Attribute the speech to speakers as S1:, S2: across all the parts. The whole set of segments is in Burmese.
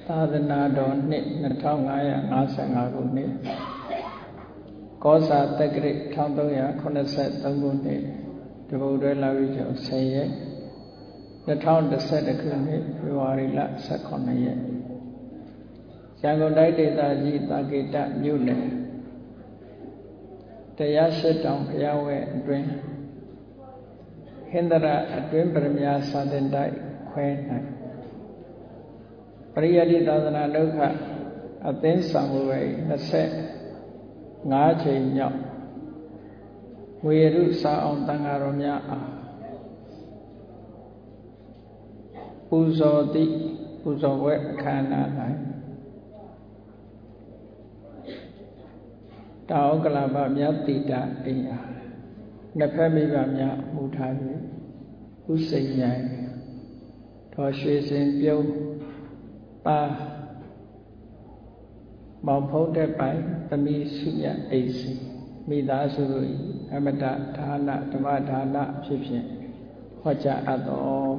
S1: သာသနာတော်နှစ်2555ခုနှစ်ကောဇာတက္ကရာ1383ခုနှစ်တပုတ်တွဲလာပြီးကျော်10ရက်2011ခုနှစ်ဖေဖော်ဝါရီလ18ရက်ရန်ကုန်တိုင်းဒေသကြီးသာကေတမြို့နယ်တရားရှိတောင်ဘုရားဝဲအတွင်းဟင်္ဒရအတွင်းပရမညာစာသင်တိုက်ခွဲ၌ပရိယတိသာသနာဒုက္ခအသင်းဆောင်မှုပဲ25ချိန်မြောက်ငွေရုစာအောင်တန်ဃာတော်များအားပူဇော်သည့်ပူဇော်ပွဲအခမ်းအနား၌တာဩကလပမြတ်တိတအိယာနှစ်ဖက်မိဘများမူထား၍ဥစိန်မြိုင်တော်ရွှေစင်ပြုံးပါမောင်ဖုံးတဲ့ပိုင်သမီးစုမြအိစီမိသားစုတို့၏အမတဒါနဓမ္မဒါနဖြစ်ဖြင့်ဟောကြားအပ်သော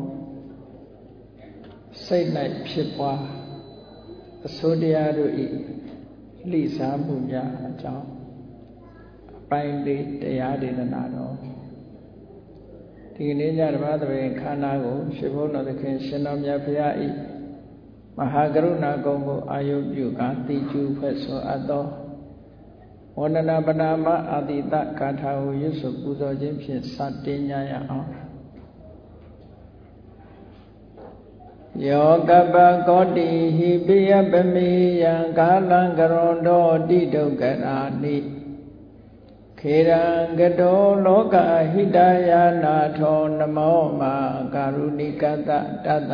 S1: စိတ်၌ဖြစ်ပွားအစိုးတရားတို့၏လှိစားမှုများအကြောင်းအပိုင်းလေးတရားဒေသနာတော်ဒီကနေ့ညဓမ္မသဘင်ခန္ဓာကိုရှင်ဘုန်းတော်သခင်ရှင်တော်မြတ်ဖရာ၏မဟာကရုဏာကုံကိုအာယုပြုကာတိကျူဖွဲ့ဆိုအပ်သောဝန္ဒနာပနာမအာတိတဂါထာကိုရွတ်ဆိုပူဇော်ခြင်းဖြင့်စတင်ကြရအောင်ယောကပကောတိဟိပိယပမေယံကာလံကရွန်တောတိဒုက္ခရာနိခေရံကတောလောကဟိတယာနာထောနမောမာကာရုဏိကတတတ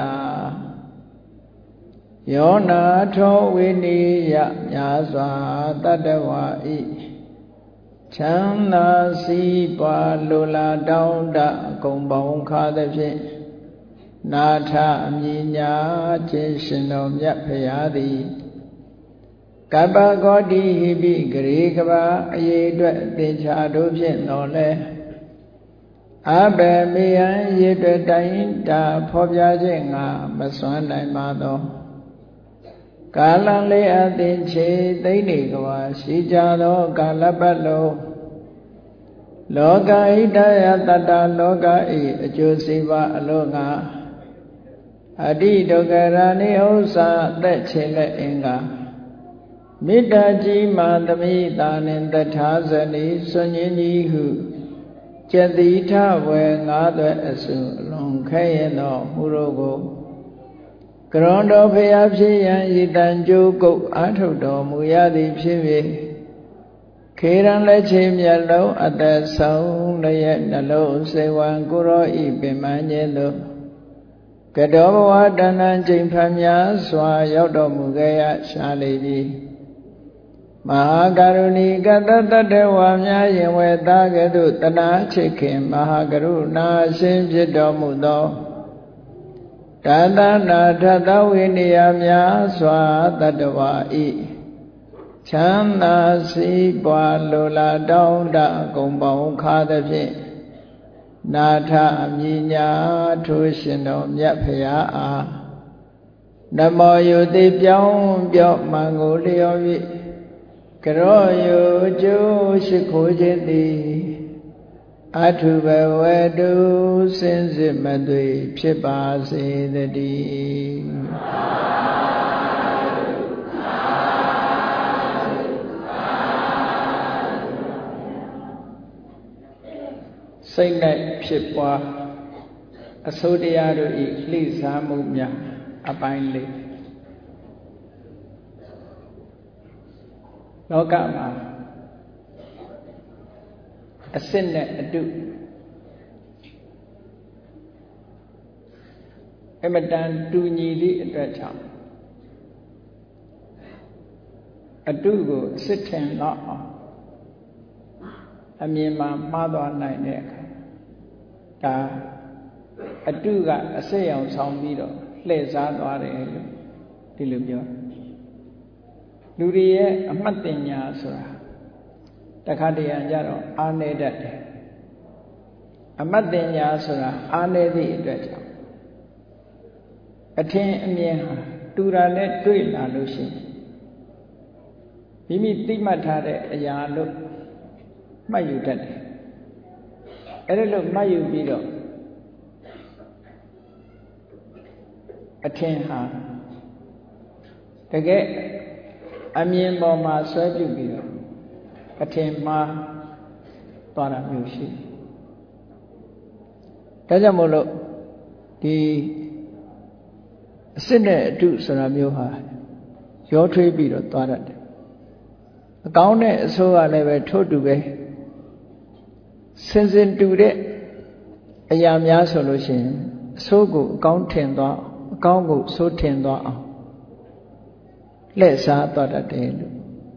S1: ယောနာထောဝိနိယမြာစွာတတ္တဝါဤချမ်းသာစီးပွားလိုလားတောင်းတအကုန်ပေါင်းခါသဖြင့်နာထအမြညာခြင်းရှင်တော်မြတ်ဖရာသည်ကပ္ပကောတိဟိပိဂရေကဘာအရေးအတွက်သင်္ချာတို့ဖြင့်တော်လဲအဘယ်မေယံရေအတွက်တိုင်းတာဖော်ပြခြင်းငါမစွမ်းနိုင်ပါသောကာလလေးအသင်ချေသိမ့်နေကဘာရှိကြသောကာလပတ်လုံးလောကဣတယတတ္တလောကဤအကျိုးစီးပွားအလို့ငါအတိဒုက္ခရာနိဥ္စာအသက်ချေလက်အင်္ဂါမေတ္တာကြီးမာသမိတာနှင့်တထာဇနီစွန့်ញကြီးဟုကျတိထဝေငါးသွဲအစုအလွန်ခဲရင်သောမူတို့ကိုကရွန်တော်ဖရာဖြစ်ရန်ဤတန်ကြိုးကုတ်အာထုတ်တော်မူရသည်ဖြစ်၍ခေရန်လက်ချေမျက်လုံးအသက်ဆုံးလည်းရဲ့နှလုံးစေဝံကိုရောဤပင်မခြင်းသို့ကတောဘဝတဏ္ဍချိန်ဖန်များစွာရောက်တော်မူခဲ့ရရှာလေပြီမဟာကရုဏီကတတတဝါများယင်ဝေသားကဲ့သို့တနာချစ်ခင်မဟာကရုဏာရှင်ဖြစ်တော်မူသောဒါသနာထသဝိနည်းများစွာတတ္တဝါဤချမ်းသာစီးပွားလိုလားတောင်းတအကုန်ပေါင်းခါသဖြင့်နာထအမြညာထိုးရှင်တော်မြတ်ဖရာအားနမောယုတိပြောင်းပြော့မှန်ကိုလျော်၍ကရောယုကျိုးရှိခိုးခြင်းသည်အထုဘဝတုစင်စစ်မသွေဖြစ်ပါစေတည်းစိတ်၌ဖြစ်ပွားအစိုးတရားတို့ဤလှိစားမှုများအပိုင်းလေးလောကမှာအစစ်နဲ့အတုအမတန်တူညီသည့်အတွက်ကြောင့်အတုကိုအစစ်ထင်တော့အောင်အမြင်မှာမှားသွားနိုင်တဲ့အခါဒါအတုကအစစ်ရောင်ဆောင်ပြီးတော့လှည့်စားသွားတယ်လို့ဒီလိုပြောလူတွေရဲ့အမှတ်တင်ညာဆိုတာတခါတရံကြတော့အာနေတတ်တယ်အမှတ်တင်ညာဆိုတာအာနေသည့်အတွက်ကြောင့်အထင်အမြင်ဟာတူတာနဲ့တွေ့လာလို့ရှိရင်မိမိသိမှတ်ထားတဲ့အရာလို့မှတ်ယူတတ်တယ်အဲ့ဒါလို့မှတ်ယူပြီးတော့အထင်ဟာတကယ်အမြင်ပေါ်မှာဆွဲပြုပြီးတော့အထင်မှားသွားတာမျိုးရှိဒါကြောင့်မို့လို့ဒီအစစ်နဲ့အတုဆိုတာမျိုးဟာရောထွေးပြီးတော့သွားတတ်တယ်အကောင်းနဲ့အဆိုးကလည်းပဲထို့တူပဲစင်စင်တူတဲ့အရာများဆိုလို့ရှိရင်အဆိုးကိုအကောင်းထင်သွားအကောင်းကိုအဆိုးထင်သွားအောင်လှည့်စားသွားတတ်တယ်လို့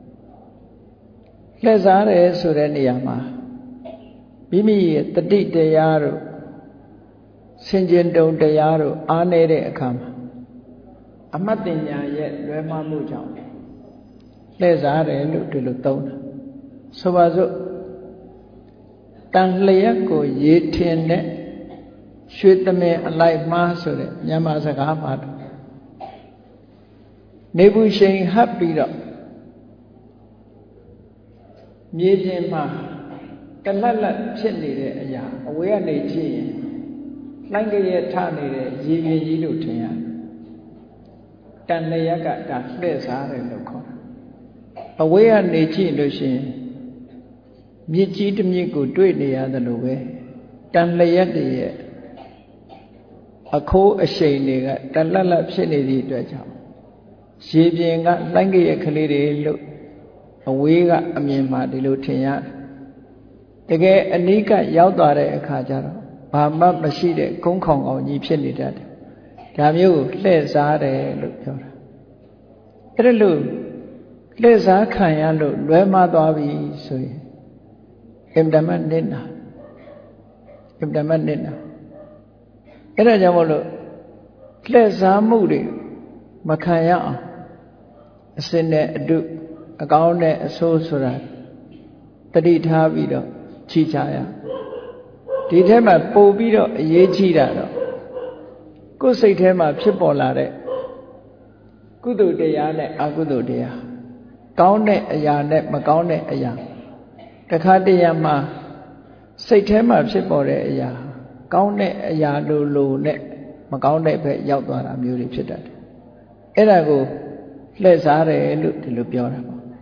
S1: လှည့်စားတယ်ဆိုတဲ့နေရာမှာမိမိရဲ့တတိတရားတို့စင်ကြင်တုံတရားတို့အားနည်းတဲ့အခါမှာအမှတ်တင်ညာရဲ့လွယ်မှားမှုကြောင့်လှည့်စားတယ်လို့ဒီလိုသုံးတာဆိုပါစို့တန်လျက်ကိုရေထင်တဲ့ရွှေသမင်အလိုက်မှားဆိုတဲ့မြန်မာစကားမှာနေဘူးရှိန်ဟပ်ပြီးတော့မြေပြင်မှာတလတ်လတ်ဖြစ်နေတဲ့အရာအဝေးကနေကြည့်ရင်လှိုင်းကြရဲ့ထနေတဲ့ရေပြင်ကြီးလို့ထင်ရတယ်တန်လျက်ကဒါလှည့်စားတယ်လို့ခေါ်တာအဝေးကနေကြည့်လို့ရှိရင်မြစ်ကြီးတစ်မြစ်ကိုတွေ့နေရတယ်လို့ပဲတန်လျက်တွေရဲ့အခိုးအရှိန်တွေကတလတ်လတ်ဖြစ်နေသည့်အတွက်ကြောင့်ရေပြင်ကလှိုင်းကြရဲ့ကလေးတွေလို့အဝေးကအမြင်မှဒီလိုထင်ရတယ်တကယ်အနိကရောက်သွားတဲ့အခါကျတော့ဘာမှမရှိတဲ့ကုန်းခေါင်အောင်ကြီးဖြစ်နေတတ်တယ်ဒါမျိုးကိုလှည့်စားတယ်လို့ပြောတာအဲ့ဒါလို့လှည့်စားခံရလို့လွဲမှားသွားပြီဆိုရင်အင်တမနစ်နာအဲ့ဒါကြောင့်မို့လို့လှည့်စားမှုတွေမခံရအောင်အစင်နဲ့အတုအကောင်းနဲ့အဆိုးဆိုတာတတိထားပြီးတော့ကြည့်ကြရဒီထဲမှာပို့ပြီးတော့အရေးကြီးတာတော့ကိုယ်စိတ်ထဲမှာဖြစ်ပေါ်လာတဲ့ကုသိုလ်တရားနဲ့အကုသိုလ်တရားကောင်းတဲ့အရာနဲ့မကောင်းတဲ့အရာတခါတည်းမှာစိတ်ထဲမှာဖြစ်ပေါ်တဲ့အရာကောင်းတဲ့အရာလိုနဲ့မကောင်းတဲ့ဘက်ရောက်သွားတာမျိုးတွေဖြစ်တတ်တယ်အဲ့ဒါကိုလှည့်စားတယ်လို့ဒီလိုပြောတာပေါ့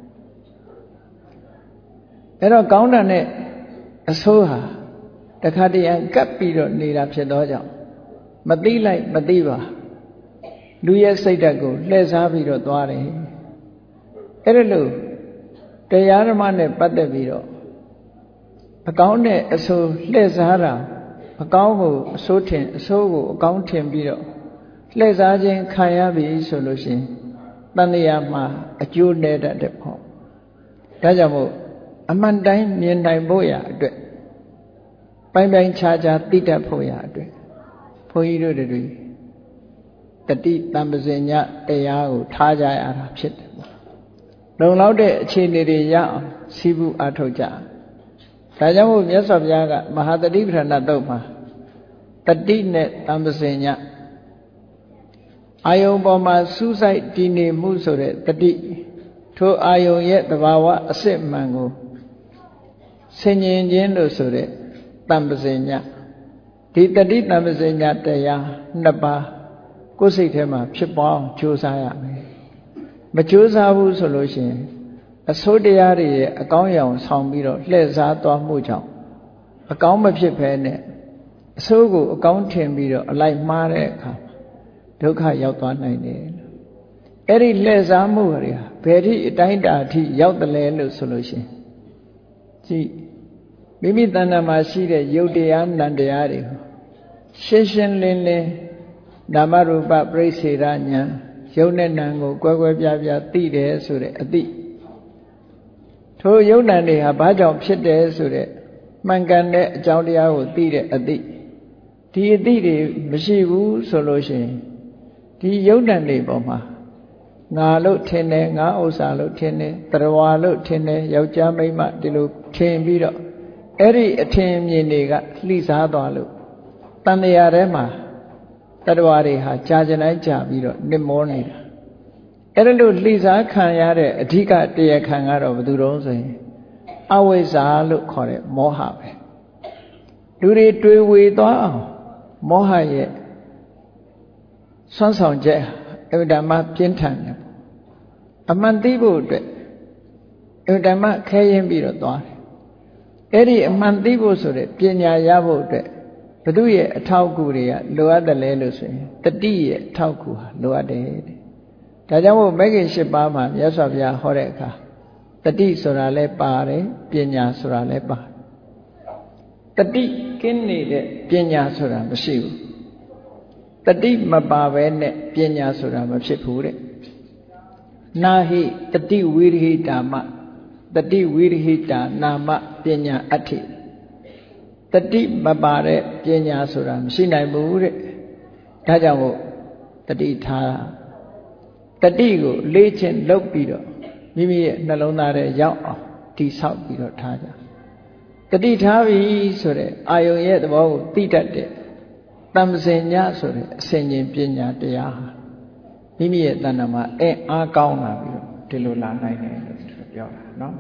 S1: အဲ့တော့ကောင်းတာနဲ့အဆိုးဟာတခါတည်းကပ်ပြီးတော့နေတာဖြစ်သောကြောင့်မသိလိုက်မသိပါလူရဲ့စိတ်ဓာတ်ကိုလှည့်စားပြီးတော့သွားတယ်အဲ့ဒါလို့တရားဓမ္မနဲ့ပတ်သက်ပြီးတော့အကောင်းနဲ့အဆိုးလှည့်စားတာအကောင်းကိုအဆိုးထင်အဆိုးကိုအကောင်းထင်ပြီးတော့လှည့်စားခြင်းခံရပြီဆိုလို့ရှိရင်တန်တရားမှာအကျိုးနဲ့တတ်တဲ့ပေါ့ဒါကြောင့်မို့အမှန်တိုင်းမြင်နိုင်ဖို့ရအတွက်ပိုင်းပိုင်းခြားခြားသိတတ်ဖို့ရအတွက်ဘုန်းကြီးတို့တွေတတိတံပစင်ညတရားကိုထားကြရတာဖြစ်တယ်ပေါ့လုံလောက်တဲ့အခြေအနေတွေရအောင်စီးပူးအားထုတ်ကြဒါကြောင့်မို့မြတ်စွာဘုရားကမဟာတတိပဋ္ဌာန်တုတ်မှာတတိနဲ့တံပစင်ညအာယုံပေါ်မှာစူးစိုက်တည်နေမှုဆိုတဲ့တတိထိုအာယုံရဲ့သဘာဝအစစ်မှန်ကိုဆင်ញင်ခြင်းလို့ဆိုတဲ့တံပစင်ညဒီတတိတံပစင်ညတရားနှစ်ပါးကိုယ်စိတ်ထဲမှာဖြစ်ပေါ်အောင်ကြိုးစားရမယ်မကြိုးစားဘူးဆိုလို့ရှိရင်အဆိုးတရားတွေရဲ့အကောင်းရောင်ဆောင်ပြီးတော့လှည့်စားသွားမှုကြောင့်အကောင်းမဖြစ်ဘဲနဲ့အဆိုးကိုအကောင်းထင်ပြီးတော့အလိုက်မှားတဲ့အခါဒုက္ခရောက်သွားနိုင်တယ်အဲ့ဒီလှည့်စားမှုတွေဟာဘယ်ထိအတိုင်းတာအထိရောက်တယ်လဲလို့ဆိုလို့ရှိရင်ကြည့်မိမိတဏ္ဍာမှာရှိတဲ့ယုတ်တရားနံတရားတွေရှင်းရှင်းလင်းလင်းနာမရူပပရိစ္ဆေရဉာဏ်ယုတ်နဲ့နံကိုကွဲကွဲပြားပြားသိတယ်ဆိုတဲ့အသိထိုယုတ်နံတွေဟာဘာကြောင့်ဖြစ်တယ်ဆိုတဲ့မှန်ကန်တဲ့အကြောင်းတရားကိုသိတဲ့အသိဒီအသိတွေမရှိဘူးဆိုလို့ရှိရင်ဒီယုတ်နံတွေပေါ်မှာငါလို့ထင်တယ်ငါဥစ္စာလို့ထင်တယ်တရဝါလို့ထင်တယ်ယောက်ျားမိန်းမဒီလိုထင်ပြီးတော့အဲ့ဒီအထင်မြင်တွေကလှိစားသွားလို့တန်တရားထဲမှာတရဝါတွေဟာကြာကြတိုင်းကြာပြီးတော့နစ်မောနေတာအဲ့ဒါလို့လှိစားခံရတဲ့အဓိကတရားခံကတော့ဘယ်သူတုံးဆိုရင်အဝိဇ္ဇာလို့ခေါ်တဲ့မောဟပဲလူတွေတွေ့ဝေသွားအောင်မောဟရဲ့ဆွမ်းဆောင်ချက်အဝိဓမ္မပြင်းထန်တယ်အမှန်သိဖို့အတွက်အဝိဓမ္မခဲရင်ပြီးတော့သွားတယ်အဲ့ဒီအမှန်သိဖို့ဆိုတဲ့ပညာရဖို့အတွက်ဘုသူရဲ့အထောက်အကူတွေကလိုအပ်တယ်လဲလို့ဆိုရင်တတိရဲ့အထောက်အကူဟာလိုအပ်တယ်ဒါကြောင့်မို့မဂ္ဂင်၈ပါးမှာမြတ်စွာဘုရားဟောတဲ့အခါတတိဆိုတာလဲပါတယ်ပညာဆိုတာလဲပါတတိကင်းနေတဲ့ပညာဆိုတာမရှိဘူးတတိမပါဘဲနဲ့ပညာဆိုတာမဖြစ်ဘူးတဲ့နာဟိတတိဝိရိဟိတာမတတိဝိရိဟိတာနာမပညာအဋ္ဌိတတိမပါတဲ့ပညာဆိုတာမရှိနိုင်ဘူးတဲ့ဒါကြောင့်မို့တတိထားတတိကိုလေ့ကျင့်လုပ်ပြီးတော့မိမိရဲ့နှလုံးသားထဲရောက်အောင်တည်ဆောက်ပြီးတော့ထားကြတတိထားပြီဆိုတဲ့အာယုံရဲ့သဘောကိုသိတတ်တဲ့တမ္ပစင်ညဆိုတဲ့အစဉ်ချင်းပညာတရားဟာမိမိရဲ့တဏ္ဍာမှာအားကောင်းလာပြီးတော့ဒီလိုလာနိုင်တယ်လို့ပြောတာနော်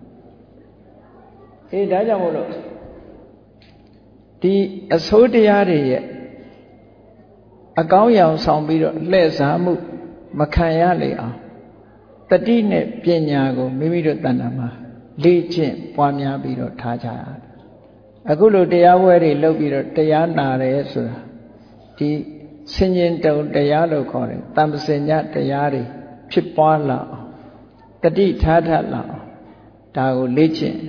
S1: ဒါကြောင့်မို့လို့ဒီအစိုးတရားတွေရဲ့အကောင်းရောင်ဆောင်ပြီးတော့လှည့်စားမှုမခံရလေအောင်တတိနဲ့ပညာကိုမိမိတို့တဏ္ဍာမှာလေ့ကျင့်ပွားများပြီးတော့ထားကြရတယ်အခုလိုတရားပွဲတွေလုပ်ပြီးတော့တရားနာတယ်ဆိုတာဒီဆင်ញင်တုံတရားလို့ခေါ်တယ်တမ္ပစင်ညတရားတွေဖြစ်ပွားလာအောင်တတိထားထလာအောင်ဒါကိုလေ့ကျင့်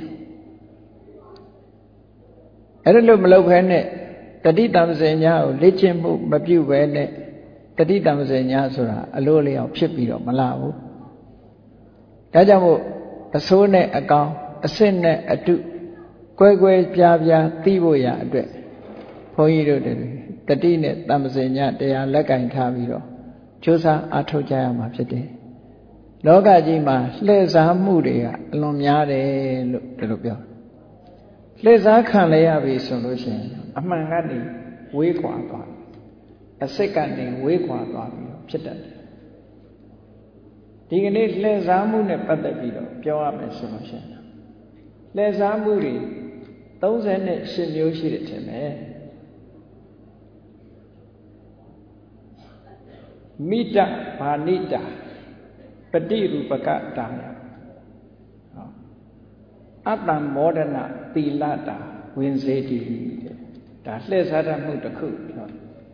S1: အဲ့ဒါလို့မလုပ်ဘဲနဲ့တတိတမ္ပစင်ညကိုလေ့ကျင့်မှုမပြုဘဲနဲ့တတိတမ္ပစင်ညဆိုတာအလိုလျောက်ဖြစ်ပြီးတော့မလာဘူးဒါကြောင့်မို့အဆိုးနဲ့အကောင်အစစ်နဲ့အတုကွဲကွဲပြားပြားသိဖို့ရအတွက်ဘုန်းကြီးတို့တွေတတိနဲ့တမ္ပစင်ညတရားလက်ကင်ထားပြီးတော့ကြိုးစားအားထုတ်ကြရမှာဖြစ်တယ်လောကကြီးမှာလှည့်စားမှုတွေကအလွန်များတယ်လို့ဒီလိုပြောလှည့်စားခံရပြီဆိုလို့ရှိရင်အမှန်ကနေဝေးခွာသွားအစစ်ကနေဝေးခွာသွားပြီးတော့ဖြစ်တတ်တယ်ဒီကနေ့လှည့်စားမှုနဲ့ပတ်သက်ပြီးတော့ပြောရမယ်ဆိုလို့ရှိရင်လှည့်စားမှုတွေ38မျိုးရှိတယ်ထင်တယ်မိတ္တဘာနိတ္တပฏิရူပကတာယအတ္တမောဒနာသီလတာဝင်စေတည်ဒါလှည့်စားတတ်မှုတစ်ခုပြော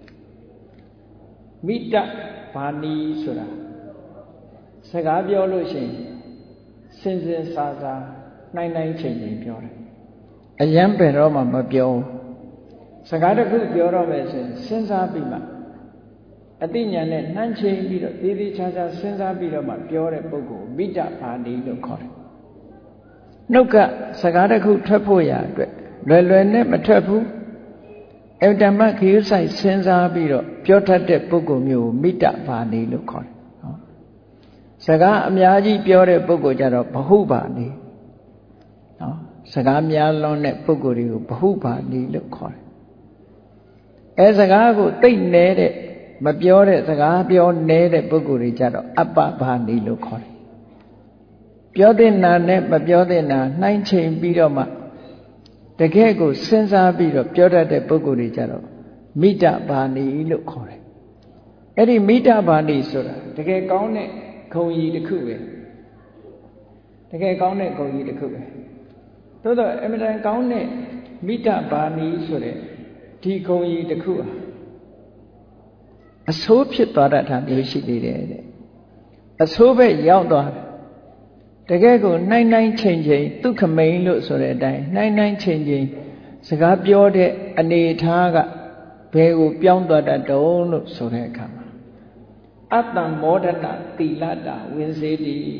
S1: မိတ္တဘာနိဆိုတာစကားပြောလို့ရှိရင်စင်စင်စားစားနိုင်နိုင်ချိန်ချိန်ပြောတယ်အယံပင်တော့မှမပြောစကားတစ်ခုပြောတော့မယ်ဆိုရင်စဉ်းစားပြီးမှအသိဉာဏ်နဲ့နှမ်းချိန်ပြီးတော့သေးသေးချာချာစဉ်းစားပြီးတော့မှပြောတဲ့ပုဂ္ဂိုလ်မိတ္တဘာနိလို့ခေါ်တယ်နှုတ်ကစကားတစ်ခုထွက်ဖို့ရအတွက်လွယ်လွယ်နဲ့မထွက်ဘူးအတ္တမခရုစိုက်စဉ်းစားပြီးတော့ပြောတတ်တဲ့ပုဂ္ဂိုလ်မျိုးကိုမိတ္တဘာနိလို့ခေါ်တယ်စကားအများကြီးပြောတဲ့ပုဂ္ဂိုလ်ကြတော့ဘဟုဘာနိနော်စကားများလွန်းတဲ့ပုဂ္ဂိုလ်တွေကိုဘဟုဘာနိလို့ခေါ်တယ်စကားကိုသိနေတဲ့မပြောတဲ့စကားပြောနေတဲ့ပုဂ္ဂိုလ်တွေကြတော့အပ္ပဘာနိလို့ခေါ်တယ်ပြောတဲ့နာနဲ့မပြောတဲ့နာနှိုင်းချိန်ပြီးတော့မှတကယ်ကိုစဉ်းစားပြီးတော့ပြောတတ်တဲ့ပုဂ္ဂိုလ်တွေကြတော့မိတ္တဘာနိလို့ခေါ်တယ်အဲ့ဒီမိတ္တဘာနိဆိုတာတကယ်ကောင်းတဲ့ဂုဏ်ကြီးတစ်ခုပဲတကယ်ကောင်းတဲ့ဂုဏ်ကြီးတစ်ခုပဲသို့တော့အမှန်တန်ကောင်းတဲ့မိတ္တဘာနိဆိုတဲ့ဒီဂုဏ်ကြီးတစ်ခုဟာအဆိုးဖြစ်သွားတတ်တာမျိုးရှိသေးတယ်တဲ့အဆိုးပဲရောက်သွားတယ်တကယ်ကိုနိုင်နိုင်ချိန်ချိန်ဒုက္ခမိန်လို့ဆိုတဲ့အတိုင်းနိုင်နိုင်ချိန်ချိန်စကားပြောတဲ့အနေအထားကဘယ်ကိုပြောင်းသွားတတ်တုံးလို့ဆိုတဲ့အခါမှာအတ္တမောဒနာသီလတာဝင်စေတည်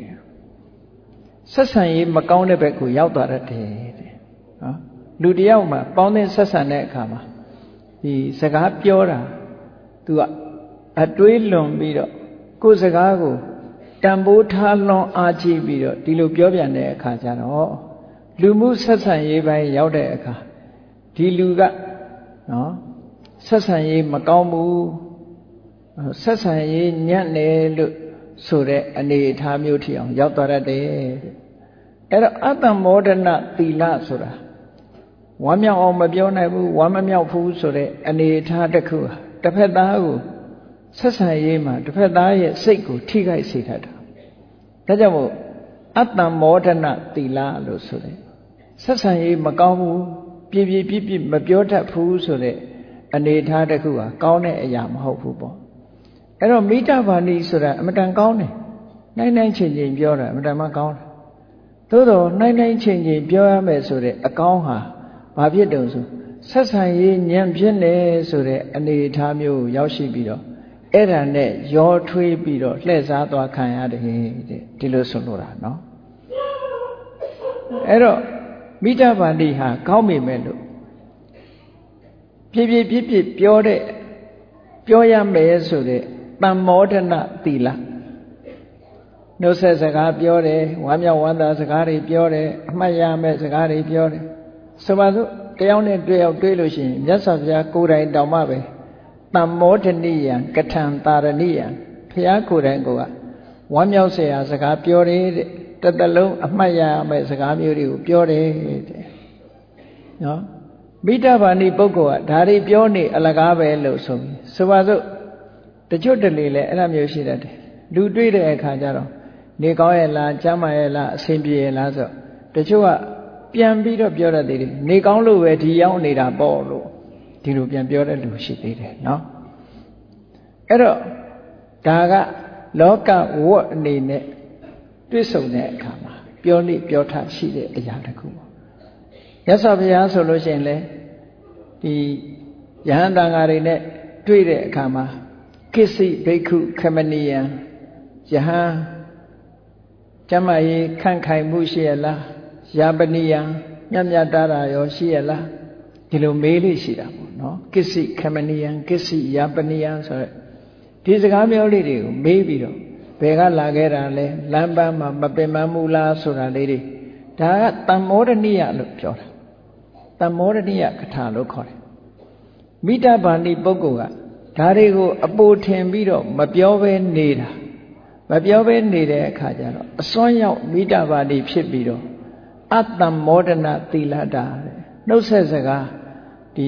S1: ဆက်ဆံရေးမကောင်းတဲ့ဘက်ကိုရောက်သွားတတ်တယ်တဲ့နော်လူတယောက်မှာပေါင်းသင်းဆက်ဆံတဲ့အခါမှာဒီစကားပြောတာသူကအတွေးလွန်ပြီးတော့ကိုယ်စကားကိုတန်ဖိုးထားလွန်အားကြီးပြီးတော့ဒီလိုပြောပြန်တဲ့အခါကျတော့လူမှုဆက်ဆံရေးပိုင်းရောက်တဲ့အခါဒီလူကနော်ဆက်ဆံရေးမကောင်းဘူးဆက်ဆံရေးညံ့တယ်လို့ဆိုတဲ့အနေအထားမျိုးထီအောင်ရောက်သွားတယ်အဲ့တော့အတ္တမောဒနာသီလဆိုတာဝမ်းမြောက်အောင်မပြောနိုင်ဘူးဝမ်းမမြောက်ဘူးဆိုတဲ့အနေအထားတစ်ခုဟာတစ်ဖက်သားကိုဆက်ဆံရေးမှာတစ်ဖက်သားရဲ့စိတ်ကိုထိခိုက်စေတတ်တာဒါကြောင့်မို့အတ္တမောဒနာသီလလို့ဆိုတယ်ဆက်ဆံရေးမကောင်းဘူးပြပြမပြောတတ်ဘူးဆိုတဲ့အနေအထားတစ်ခုဟာကောင်းတဲ့အရာမဟုတ်ဘူးပေါ့အဲ့တော့မိတ္တဘာဏိဆိုတာအမတန်ကောင်းတယ်နိုင်ချင်းချင်းပြောတာအမတန်မှကောင်းတယ်သို့တော့နိုင်ချင်းချင်းပြောရမယ်ဆိုတဲ့အကောင်းဟာဘာဖြစ်တုံဆိုဆက်ဆံရေးညံ့ဖြစ်နေဆိုတဲ့အနေအထားမျိုးကိုရောက်ရှိပြီးတော့အဲ့ဒါနဲ့ရောထွေးပြီးတော့လှည့်စားသွားခံရတယ်တဲ့ဒီလိုဆိုလိုတာနော်အဲ့တော့မိတ္တဘာဏိဟာကောင်းမိမဲ့လို့ပြပြောရမယ်ဆိုတဲ့တမ္မောဒနာသီလနှုတ်ဆက်စကားပြောတယ်ဝမ်းမြောက်ဝမ်းသာစကားတွေပြောတယ်အမှတ်ရမယ့်စကားတွေပြောတယ်ဆိုပါစို့တယောက်နဲ့တွေ့ရောက်တွေ့လို့ရှိရင်မြတ်စွာဘုရားကိုယ်တိုင်တောင်မှပဲတမ္မောဒနိယံကထံတာရဏိယံဘုရားကိုယ်တိုင်ကဝမ်းမြောက်เสียစကားပြောတယ်တဲ့တစ်သလုံးအမှတ်ရမယ့်စကားမျိုးတွေကိုပြောတယ်တဲ့နော်မိတ္တဘာဏိပုဂ္ဂိုလ်ကဒါတွေပြောနေအလကားပဲလို့ဆိုပါစို့တချို့တလေလဲအဲ့လိုမျိုးရှိတတ်တယ်လူတွေ့တဲ့အခါကျတော့နေကောင်းရဲ့လားကျမ်းမာရဲ့လားအဆင်ပြေရဲ့လားဆိုတချို့ကပြန်ပြီးတော့ပြောတတ်သေးတယ်နေကောင်းလို့ပဲဒီရောက်နေတာပေါ့လို့ဒီလိုပြန်ပြောတဲ့လူရှိသေးတယ်နော်အဲ့တော့ဒါကလောကဝတ်အနေနဲ့တွေ့ဆုံတဲ့အခါမှာပြောလိပြောထရှိတဲ့အရာတစ်ခုပေါ့မြတ်စွာဘုရားဆိုလို့ရှိရင်လေဒီယဟန်တန်ဃာတွေနဲ့တွေ့တဲ့အခါမှာကိစ္စဘိက္ခုခမနိယံယဟန်ကျမကြီးခန့်ခိုင်မှုရှိရလားယာပနိယံမြတ်တာရောရှိရလားဒီလိုမေးလို့ရှိတာပေါ့နော်ကိစ္စခမနိယံကိစ္စယာပနိယံဆိုတဲ့ဒီစကားပြောလေးတွေကိုမေးပြီးတော့ဘယ်ကလာခဲ့တာလဲလမ်းပန်းမှာမပင်ပန်းဘူးလားဆိုတာလေးတွေဒါကတမ္မောဒနိယလို့ပြောတာတမ္မောဒနိယကထာလို့ခေါ်တယ်မိတ္တဘာဏိပုဂ္ဂိုလ်ကဒါတွေကိုအပိုထင်ပြီးတော့မပြောဘဲနေတာမပြောဘဲနေတဲ့အခါကျတော့အစွမ်းရောက်မိတ္တဘာဏိဖြစ်ပြီးတော့အတ္တမောဒနာသီလတာနှုတ်ဆက်စကားဒီ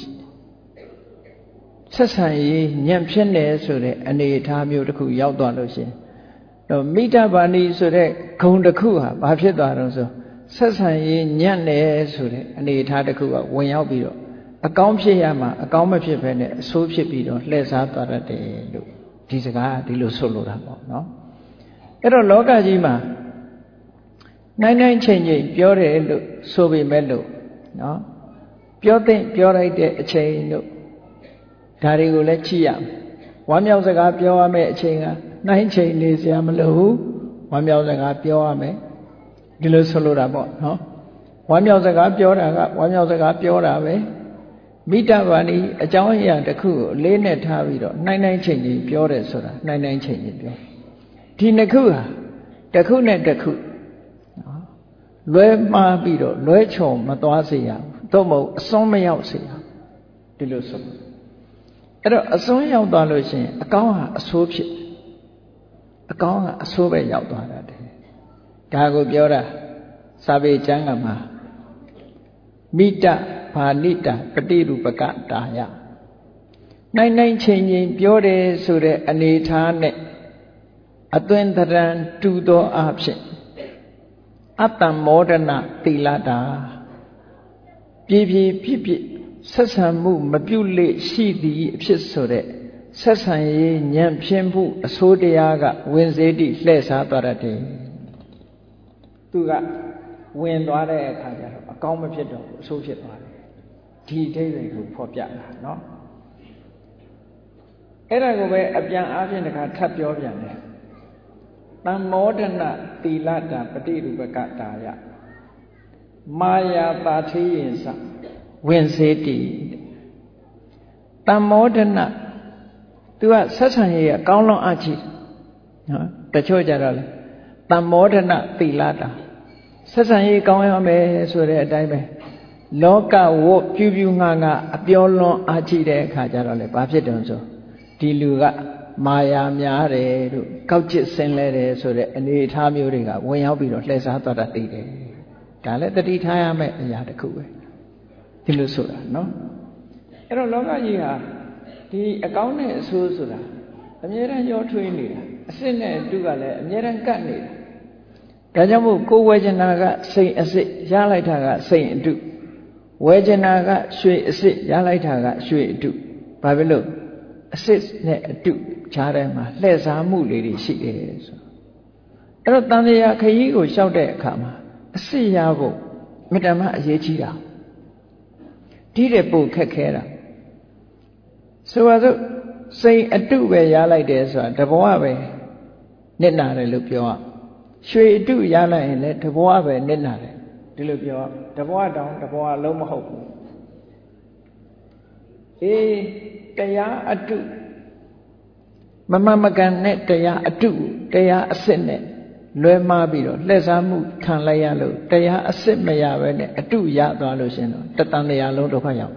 S1: ဆက်ဆံရေးညံ့ဖြစ်နေဆိုတဲ့အနေအထားမျိုးတစ်ခုရောက်သွားလို့ရှိရင်တော့မိတ္တဘာဏိဆိုတဲ့ဂုဏ်တစ်ခုဟာဘာဖြစ်သွားတော့ဆိုဆက်ဆံရေးညံ့နေဆိုတဲ့အနေအထားတစ်ခုကဝင်ရောက်ပြီးတော့အကောင်းဖြစ်ရမှာအကောင်းမဖြစ်ဘဲနဲ့အဆိုးဖြစ်ပြီးတော့လှည့်စားသွားတတ်တယ်လို့ဒီစကားဒီလိုဆိုလိုတာပေါ့နော်အဲ့တော့လောကကြီးမှာနိုင်ချိန်ပြောတယ်လို့ဆိုပေမဲ့လို့နော်ပြောလိုက်တဲ့အချိန်တို့ဒါတွေကိုလည်းကြည့်ရမယ်ဝမ်းမြောက်စကားပြောရမယ့်အချိန်ကနိုင်ချိန်နေစရာမလိုဘူးဝမ်းမြောက်စကားပြောရမယ်ဒီလိုဆိုလိုတာပေါ့နော်ဝမ်းမြောက်စကားပြောတာကဝမ်းမြောက်စကားပြောတာပဲမိတ္တဘာဏိအကြောင်းအရာတစ်ခုကိုလေးနဲ့ထားပြီးတော့နိုင်ချိန်ပြောတယ်ဆိုတာနိုင်ချိန်ပြောဒီနှစ်ခုဟာတစ်ခုနဲ့တစ်ခုနော်လွဲမှားပြီးတော့လွဲချော်မသွားစေရဘူးသို့မဟုတ်အစွန်းမရောက်စေရဒီလိုဆိုအဲ့တော့အစွန်းရောက်သွားလို့ရှိရင်အကောင်းဟာအဆိုးဖြစ်အကောင်းကအဆိုးပဲရောက်သွားတာတဲ့ဒါကိုပြောတာစာပေကျမ်းကမှာမိတ္တဘာဏိတပฏิရူပကတာယနိုင်ချိန်ပြောတယ်ဆိုတဲ့အနေထားနဲ့အသွင်သဏ္ဍာန်တူသောအဖြစ်အတ္တမောဒနာသီလတာပြဆက်ဆံမှုမပြုလေရှိသည်အဖြစ်ဆိုတဲ့ဆက်ဆံရေးညံ့ဖျင်းမှုအဆိုးတရားကဝင်စေတိလှည့်စားသွားတတ်တယ်သူကဝင်သွားတဲ့အခါကျတော့အကောင်းမဖြစ်တော့ဘူးအဆိုးဖြစ်သွားတယ်ဒီအဓိပ္ပာယ်ကိုဖော်ပြတာနော်အဲ့ဒါကိုပဲအပြန်အားဖြင့်တခါထပ်ပြောပြန်တယ်တမ္မောဒနာသီလတာပฏิရူပကတာယမာယာပါထိယင်စဝင်စေတိတမ္မောဒနာသူကဆက်ဆံရေးအကောင်းလုံးအချိနော်တချို့ကြတော့လေတမ္မောဒနာသီလတာဆက်ဆံရေးကောင်းရမယ်ဆိုတဲ့အတိုင်းပဲလောကဝတ်ပြူငါအပြောလွန်အားကြီးတဲ့အခါကျတော့လေဘာဖြစ်တုံးဆိုဒီလူကမာယာများတယ်လို့ကောက်ကျစ်ဆင်းလဲတယ်ဆိုတဲ့အနေအထားမျိုးတွေကဝင်ရောက်ပြီးတော့လှည့်စားသွားတာသိတယ်ဒါလည်းတတိထားရမယ့်အရာတစ်ခုပဲဒီလိုဆိုတာနော်အဲ့တော့လောကကြီးဟာဒီအကောင်းနဲ့အဆိုးဆိုတာအမြဲတမ်းရောထွေးနေတာအစစ်နဲ့အတုကလည်းအမြဲတမ်းကပ်နေတာဒါကြောင့်မို့ကိုယ်ဝေချနာကစိတ်အစစ်ရလိုက်တာကစိတ်အတုဝေချနာကရွှေအစစ်ရလိုက်တာကရွှေအတုဘာဖြစ်လို့အစစ်နဲ့အတုခြားထဲမှာလှည့်စားမှုလေးတွေရှိတယ်ဆိုအဲ့တော့တန်ត្រာခရီးကိုလျှောက်တဲ့အခါမှာအစစ်ရဖို့မေတ္တာမအရေးကြီးတာဒီတဲ့ပို့ခက်ခဲတာဆိုပါစို့စိတ်အတုပဲရလိုက်တယ်ဆိုတာတဘောပဲနစ်နာတယ်လို့ပြောရရွှေအတုရလိုက်ရင်လည်းတဘောပဲနစ်နာတယ်ဒီလိုပြောတဘောတောင်တဘောလုံးမဟုတ်ဘူးအေးတရားအတုမမမကန်နဲ့တရားအတုတရားအစစ်နဲ့လွဲမှားပြီးတော့လှည့်စားမှုခံလိုက်ရလို့တရားအစစ်မရပဲနဲ့အတုရသွားလို့ရှင်တော့တတန်တရားလုံးဒုက္ခရောက်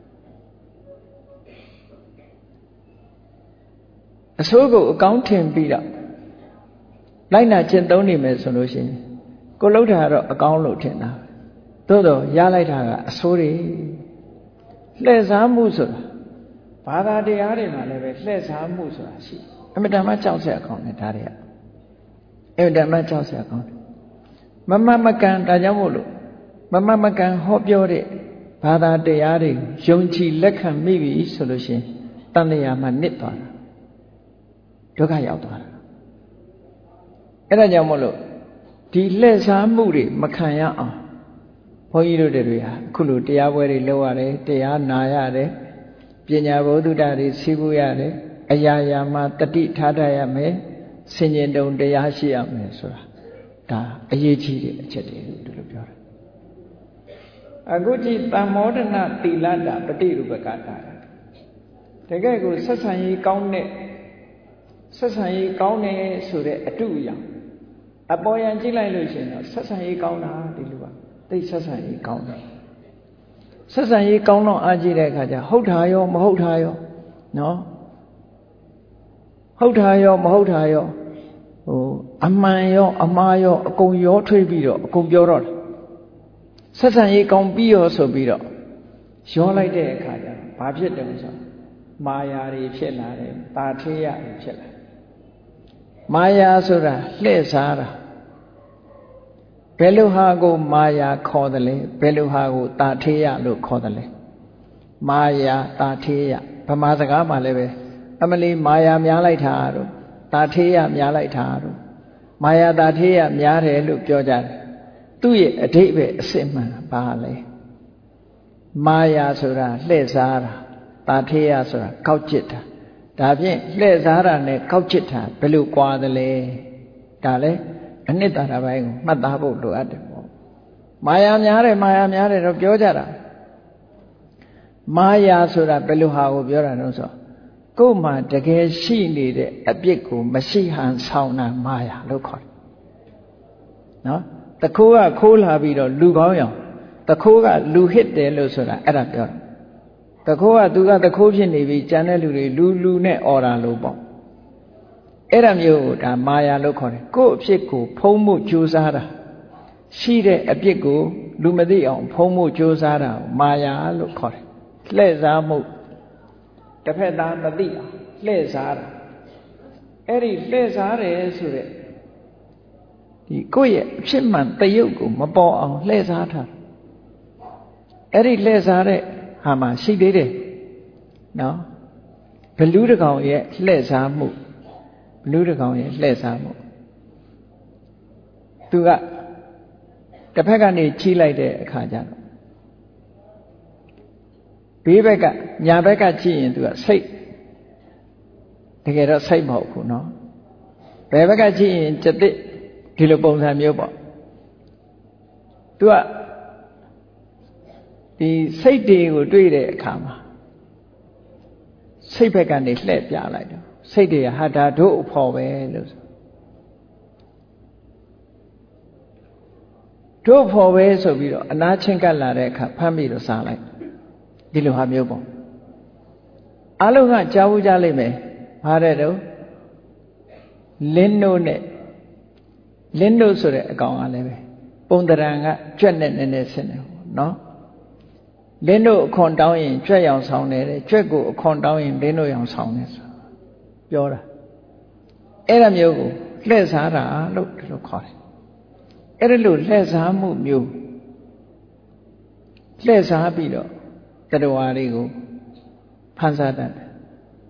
S1: အဆိုးကိုအကောင်းထင်ပြီးတော့လိုက်နာကျင့်သုံးနေမယ်ဆိုလို့ရှိရင်ကိုလှုပ်တာတော့အကောင်းလို့ထင်တာသို့တော့ရလိုက်တာကအဆိုးတွေလှည့်စားမှုဆိုတာဘာသာတရားတွေမှာလည်းပဲလှည့်စားမှုဆိုတာရှိအမြဲတမ်းကြောက်စရာကောင်းတယ်ဒါတွေကအမြဲတမ်းကြောက်စရာကောင်းတယ်မမမကန်ဒါကြောင့်မို့လို့မမမကန်ဟောပြောတဲ့ဘာသာတရားတွေယုံကြည်လက်ခံမိပြီဆိုလို့ရှိရင်တန်တရားမှာနစ်သွားတာဒုက္ခရောက်သွားတာအဲ့ဒါကြောင့်မို့လို့ဒီလှည့်စားမှုတွေမခံရအောင်ဘုန်းကြီးတို့တွေဟာအခုလိုတရားပွဲတွေလုပ်ရတယ်တရားနာရတယ်ပညာဘုဒ္ဓတာတွေသိဖို့ရတယ်အရာရာမှာတတိထားတတ်ရမယ်ဆင်ញင်တုံတရားရှိရမယ်ဆိုတာဒါအရေးကြီးတဲ့အချက်တွေလို့ဒီလိုပြောတယ်အခုကြည့်တမ္မောဒနာသီလတာပฏิရူပကတာတကယ်ကိုဆက်ဆံရေးကောင်းတဲ့ဆက်ဆံရေးကောင်းတယ်ဆိုတဲ့အတုအရာအပေါ်ယံကြည့်လိုက်လို့ရှိရင်တော့ဆက်ဆံရေးကောင်းတာဒီလိုပါသိဆက်ဆံရေးကောင်းတယ်ဆက်ဆံရေးကောင်းတော့အားကြည့်တဲ့အခါကျဟုတ်တာရောမဟုတ်တာရောနော်ဟုတ်တာရောမဟုတ်တာရောဟိုအမှန်ရောအမှားရောအကုန်ရောထွေးပြီးတော့အကုန်ပြောတော့တယ်ဆက်ဆံရေးကောင်းပြီးရောဆိုပြီးတော့ရောလိုက်တဲ့အခါကျဘာဖြစ်တယ်ဆိုမာယာတွေဖြစ်လာတယ်တာထေးရတွေဖြစ်လာမာယာဆိုတာလှည့်စားတာဘယ်လိုဟာကိုမာယာခေါ်တယ်လဲဘယ်လိုဟာကိုတာထေးရလို့ခေါ်တယ်လဲမာယာတာထေးရဗမာစကားမှာလည်းပဲအမလီမာယာများလိုက်တာတို့တာထေးရများလိုက်တာတို့မာယာတာထေးရများတယ်လို့ပြောကြတယ်သူ့ရဲ့အဓိပ္ပာယ်အစစ်မှန်ပါလဲမာယာဆိုတာလှည့်စားတာတာထေးရဆိုတာကောက်ကျစ်တာဒါဖြင့်လှည့်စားတာနဲ့ကောက်ကျစ်တာဘယ်လိုကွာသလဲဒါလည်းအနှစ်သာရပိုင်းကိုမှတ်သားဖို့လိုအပ်တယ်ပေါ့မာယာများတယ်မာယာများတယ်တော့ပြောကြတာမာယာဆိုတာဘယ်လိုဟာကိုပြောတာလဲဆိုကိုယ်မှာတကယ်ရှိနေတဲ့အပြစ်ကိုမရှိဟန်ဆောင်တာမာယာလို့ခေါ်တယ်နော်တခိုးကခိုးလာပြီးတော့လူကောင်းရောင်တခိုးကလူဟစ်တယ်လို့ဆိုတာအဲ့ဒါပြောတာတခိုးကသူကတခိုးဖြစ်နေပြီကြံတဲ့လူတွေလူနဲ့អော်တာလို့ပေါ့အဲ့ဒါမျိုးကိုဒါမာယာလို့ခေါ်တယ်ကိုယ့်အဖြစ်ကိုဖုံးမှုကြိုးစားတာရှိတဲ့အပြစ်ကိုလူမသိအောင်ဖုံးမှုကြိုးစားတာမာယာလို့ခေါ်တယ်လှည့်စားမှုတစ်ဖက်သားမသိအောင်လှည့်စားတာအဲ့ဒီလှည့်စားတယ်ဆိုတဲ့ဒီကိုယ့်ရဲ့အဖြစ်မှန်တရုပ်ကိုမပေါ်အောင်လှည့်စားထားအဲ့ဒီလှည့်စားတဲ့ဟာမှာရှိသေးတယ်နော်ဘလူးတကောင်ရဲ့လှည့်စားမှုဘလူးတကောင်ရဲ့လှည့်စားမှုသူကတစ်ဖက်ကနေချီးလိုက်တဲ့အခါကျတော့ဘေးဘက်ကညာဘက်ကကြည့်ရင်သူကစိတ်တကယ်တော့စိတ်မဟုတ်ဘူးနော်ဘယ်ဘက်ကကြည့်ရင်จิตဒီလိုပုံစံမျိုးပေါ့သူကဒီစိတ်တွေကိုတွေ့တဲ့အခါမှာစိတ်ဘက်ကနေလှည့်ပြလိုက်တော့စိတ်တွေကဟာဒါတို့အဖို့ပဲလို့တို့ဖို့ပဲဆိုပြီးတော့အနာချင်းကပ်လာတဲ့အခါဖမ်းပြီးတော့စားလိုက်ဒီလိုဟာမျိုးပေါ့အလုံးကကြားဘူးကြလိမ့်မယ်ဘာတဲ့တော့လင်းတို့နဲ့လင်းတို့ဆိုတဲ့အကောင်ကလည်းပဲပုံတရံကကြွက်နဲ့နည်းနည်းဆင်းတယ်နော်လင်းတို့အခွန်တောင်းရင်ကြွက်ရောင်ဆောင်တယ်ကြွက်ကိုအခွန်တောင်းရင်လင်းတို့ရောင်ဆောင်တယ်ဆိုပြောတာအဲ့ဒါမျိုးကိုလှည့်စားတာလို့ဒီလိုခေါ်တယ်အဲ့ဒါလို့လှည့်စားမှုမျိုးလှည့်စားပြီးတော့တရားတွေကိုဖန်ဆာတတ်တယ်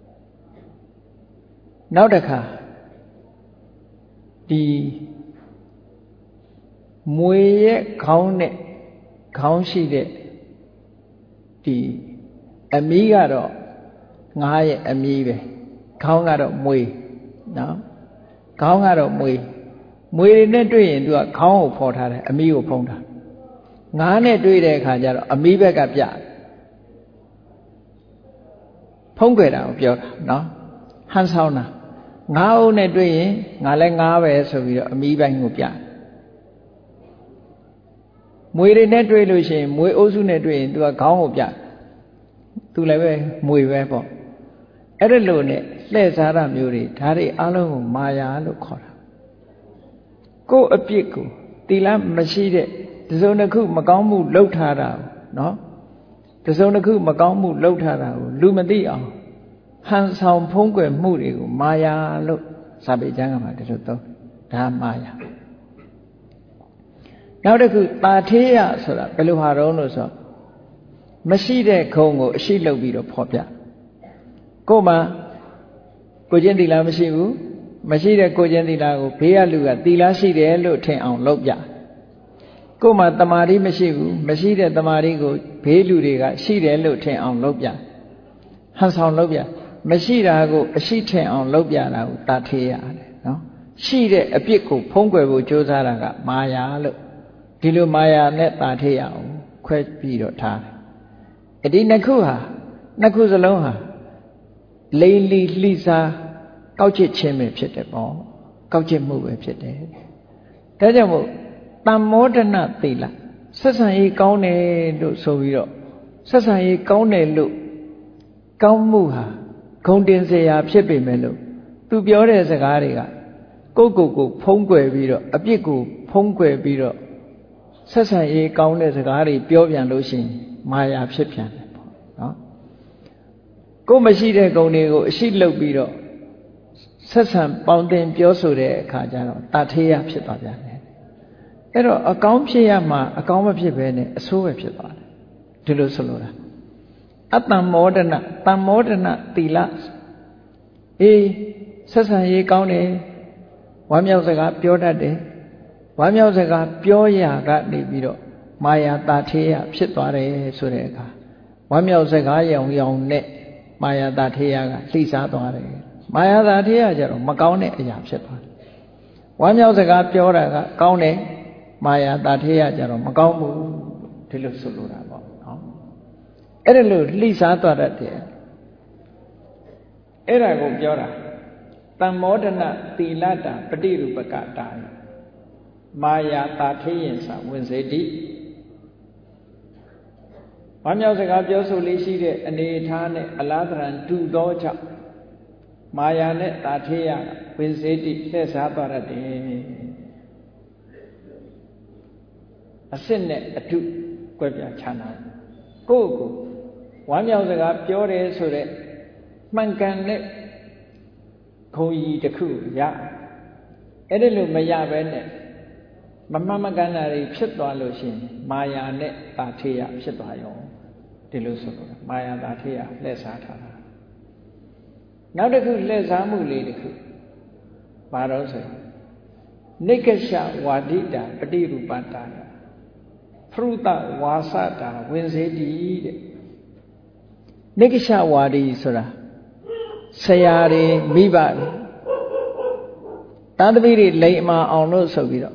S1: နောက်တစ်ခါဒီမွေရဲ့ခေါင်းနဲ့ခေါင်းရှိတဲ့ဒီအမီးကတော့ငါးရဲ့အမီးပဲခေါင်းကတော့မွေနော်ခေါင်းကတော့မွေတွေနဲ့တွေ့ရင်သူကခေါင်းကိုဖော်ထားတယ်အမီးကိုဖုံးတာငါးနဲ့တွေ့တဲ့အခါကျတော့အမီးဘက်ကပြဖုံးကြတာကိုပြောတာနော်ဟန်ဆောင်တာငါးအုပ်နဲ့တွေ့ရင်ငါလည်းငါးပဲဆိုပြီးတော့အမီးပိုင်းကိုပြမွေတွေနဲ့တွေ့လို့ရှိရင်မွေအုပ်စုနဲ့တွေ့ရင်သူကခေါင်းကိုပြသူလည်းပဲမွေပဲပေါ့အဲ့ဒါလို့နဲ့လှည့်စားရမျိုးတွေဒါတွေအလုံးကိုမာယာလို့ခေါ်တာကိုယ်အပြစ်ကိုတီလမရှိတဲ့တစုံတစ်ခုမကောင်းမှုလှုပ်ထားတာနော်တစုံတစ်ခုမကောင်းမှုလှုပ်ထားတာကိုလူမသိအောင်ဟန်ဆောင်ဖုံးကွယ်မှုတွေကိုမာယာလို့စာပေကျမ်းကမှာဒီလိုသုံးဒါမာယာနောက်တစ်ခုတာထေယဆိုတာဘယ်လိုဟာတော့လို့ဆိုမရှိတဲ့ခုံကိုအရှိလုပ်ပြီးတော့ဖော်ပြကို့မှာကိုကျင့်သီလမရှိဘူးမရှိတဲ့ကိုကျင့်သီလကိုဘေးကလူကသီလရှိတယ်လို့ထင်အောင်လုပ်ပြကို့မှာတမာတိမရှိဘူးမရှိတဲ့တမာတိကိုဘေးလူတွေကရှိတယ်လို့ထင်အောင်လုပ်ပြဟန်ဆောင်လုပ်ပြမရှိတာကိုအရှိထင်အောင်လုပ်ပြတာကိုတာထေယရတယ်နော်ရှိတဲ့အပြစ်ကိုဖုံးကွယ်ဖို့ကြိုးစားတာကမာယာလို့ဒီလိုမာယာနဲ့တာထေယအောင်ခွဲပြီးတော့ထားတယ်ဒီနှစ်ခုစလုံးဟာလိမ်လီလှိစားကောက်ချစ်ခြင်းပဲဖြစ်တယ်ပေါ့ကောက်ချစ်မှုပဲဖြစ်တယ်ဒါကြောင့်မို့တမ္မောဒနသီလဆက်ဆံရေးကောင်းတယ်လို့ဆိုပြီးတော့ဆက်ဆံရေးကောင်းတယ်လို့ကောင်းမှုဟာဂုဏ်တင်စရာဖြစ်ပေမဲ့လို့သူပြောတဲ့စကားတွေကကိုဖုံးကွယ်ပြီးတော့အပြစ်ကိုဖုံးကွယ်ပြီးတော့ဆက်ဆံရေးကောင်းတဲ့စကားတွေပြောပြန်လို့ရှိရင်မာယာဖြစ်ပြန်တယ်ပေါ့နော်ကိုမရှိတဲ့ဂုဏ်တွေကိုအရှိလုပ်ပြီးတော့ဆက်ဆံပေါင်းတင်ပြောဆိုတဲ့အခါကျတော့တာထေယဖြစ်သွားပြန်တယ်အဲ့တော့အကောင်းဖြစ်ရမှာအကောင်းမဖြစ်ဘဲနဲ့အဆိုးပဲဖြစ်သွားတယ်ဒီလိုဆိုလိုတာအတ္တမောဒနာတမ္မောဒနာသီလဆက်ဆံရေးကောင်းတယ်ဝမ်းမြောက်စကားပြောတတ်တယ်ဝမ်းမြောက်စကားပြောရကနေပြီးတော့မာယာတာထေယဖြစ်သွားတယ်ဆိုတဲ့အခါဝမ်းမြောက်စကားရောင်နဲ့မာယာတာထေယကလှိစားသွားတယ်မာယာတာထေယကျတော့မကောင်းတဲ့အရာဖြစ်သွားတယ်ဝမ်းမြောက်စကားပြောတာကကောင်းတယ်မာယာတာထေယကျတော့မကောင်းဘူးဒီလိုဆိုလိုတာပေါ့နော်အဲ့ဒါလို့လှိစားသွားတတ်တယ်အဲ့ဒါကိုပြောတာတမ္မောဒနသီလတာပฏิရူပကတာမာယာတာထေယင်္စဝင်စေတိဝမ်းမြောက်စကားပြောဆိုလေးရှိတဲ့အနေအထားနဲ့အလားတရံတူသောကြောင့်မာယာနဲ့တာထေယဝင်စေတိလှည့်စားသွားတယ်အစစ်နဲ့အတုကွဲပြားခြားနာကိုယ့်ကိုဝမ်းမြောက်စကားပြောတယ်ဆိုတဲ့မှန်ကန်တဲ့ခုံကြီးတစ်ခုရအဲ့ဒီလိုမရဘဲနဲ့မမှန်မကန်တာတွေဖြစ်သွားလို့ရှိရင်မာယာနဲ့တာထေယဖြစ်သွားရောဒီလိုဆိုလို့မာယာတာထေယလှည့်စားထားတာနောက်တစ်ခုလှည့်စားမှုလေးတစ်ခုဘာလို့ဆိုနိက္ခရှဝါဒိတာပฏิရူပတာဖရုတဝါစတာဝင်စေတိတဲ့နိက္ခရှဝါဒီဆိုတာဆရာတွေမိဘတွေသားသမီးတွေလိမ်မာအောင်လို့ဆိုပြီးတော့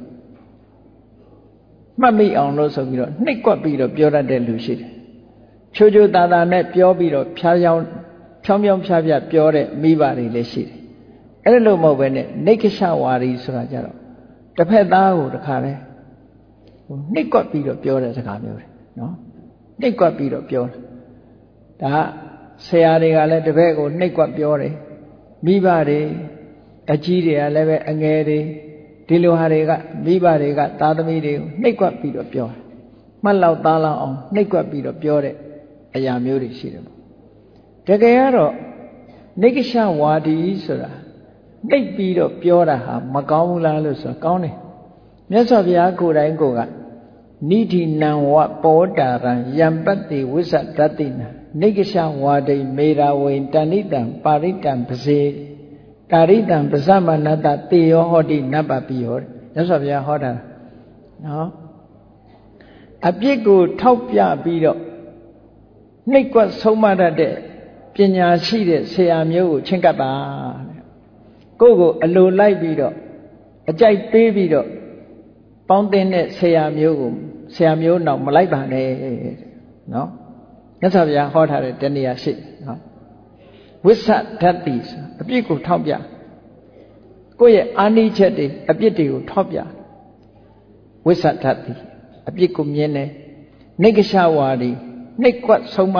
S1: မှတ်မိအောင်လို့ဆိုပြီးတော့နှိပ်ကွက်ပြီးတော့ပြောတတ်တဲ့လူရှိတယ်ချိုးချိုးသားသားနဲ့ပြောပြီးတော့ဖြောင်းဖြားပြောတဲ့မိဘတွေလည်းရှိတယ်အဲ့လိုမဟုတ်ဘဲနဲ့နိက္ခရှဝါဒီဆိုတာကြတော့တစ်ဖက်သားကိုတခါလဲနှိပ်ကွက်ပြီးတော့ပြောတဲ့စကားမျိုးတွေနော်နှိပ်ကွက်ပြီးတော့ပြောတာဒါဆရာတွေကလည်းတပည့်ကိုနှိပ်ကွက်ပြောတယ်မိဘတွေအကြီးတွေကလည်းပဲအငယ်တွေဒီလိုဟာတွေကမိဘတွေကသားသမီးတွေကိုနှိပ်ကွက်ပြီးတော့ပြောတယ်မှတ်လောက်သားလောက်အောင်နှိပ်ကွက်ပြီးတော့ပြောတဲ့အရာမျိုးတွေရှိတယ်ပေါ့တကယ်ကတော့နိက္ခရှဝါဒီဆိုတာနှိပ်ပြီးတော့ပြောတာဟာမကောင်းဘူးလားလို့ဆိုကောင်းတယ်မြတ်စွာဘုရားကိုယ်တိုင်ကိုယ်ကနိဋ္ဌိနံဝပောတာရံယံပတ္တိဝိသဒတ္တိနံနိက္ခရှဝါဒိမေရာဝိတဏိတံပါရိတံပစေတာရိတံပသမနတတေယောဟောတိနပ္ပပိယောမြတ်စွာဘုရားဟောတာနော်အပြစ်ကိုထောက်ပြပြီးတော့နှိပ်ကွက်ဆုံးမတတ်တဲ့ပညာရှိတဲ့ဆရာမျိုးကိုချင့်ကပ်ပါကိုယ့်ကိုအလိုလိုက်ပြီးတော့အကြိုက်ပေးပြီးတော့ပေါင်းတင်တဲ့ဆရာမျိုးကိုဆရာမျိုးတော့မလိုက်ပါနဲ့နော်မြတ်စွာဘုရားဟောထားတဲ့တဏှာရှိနော်ဝိသဒတ္တိအပြစ်ကိုထောက်ပြကိုယ့်ရဲ့အာနိချက်တွေအပြစ်တွေကိုထောက်ပြဝိသဒတ္တိအပြစ်ကိုမြင်တယ်နိက္ခရှဝါဒီနှိပ်ကွက်ဆုံးမ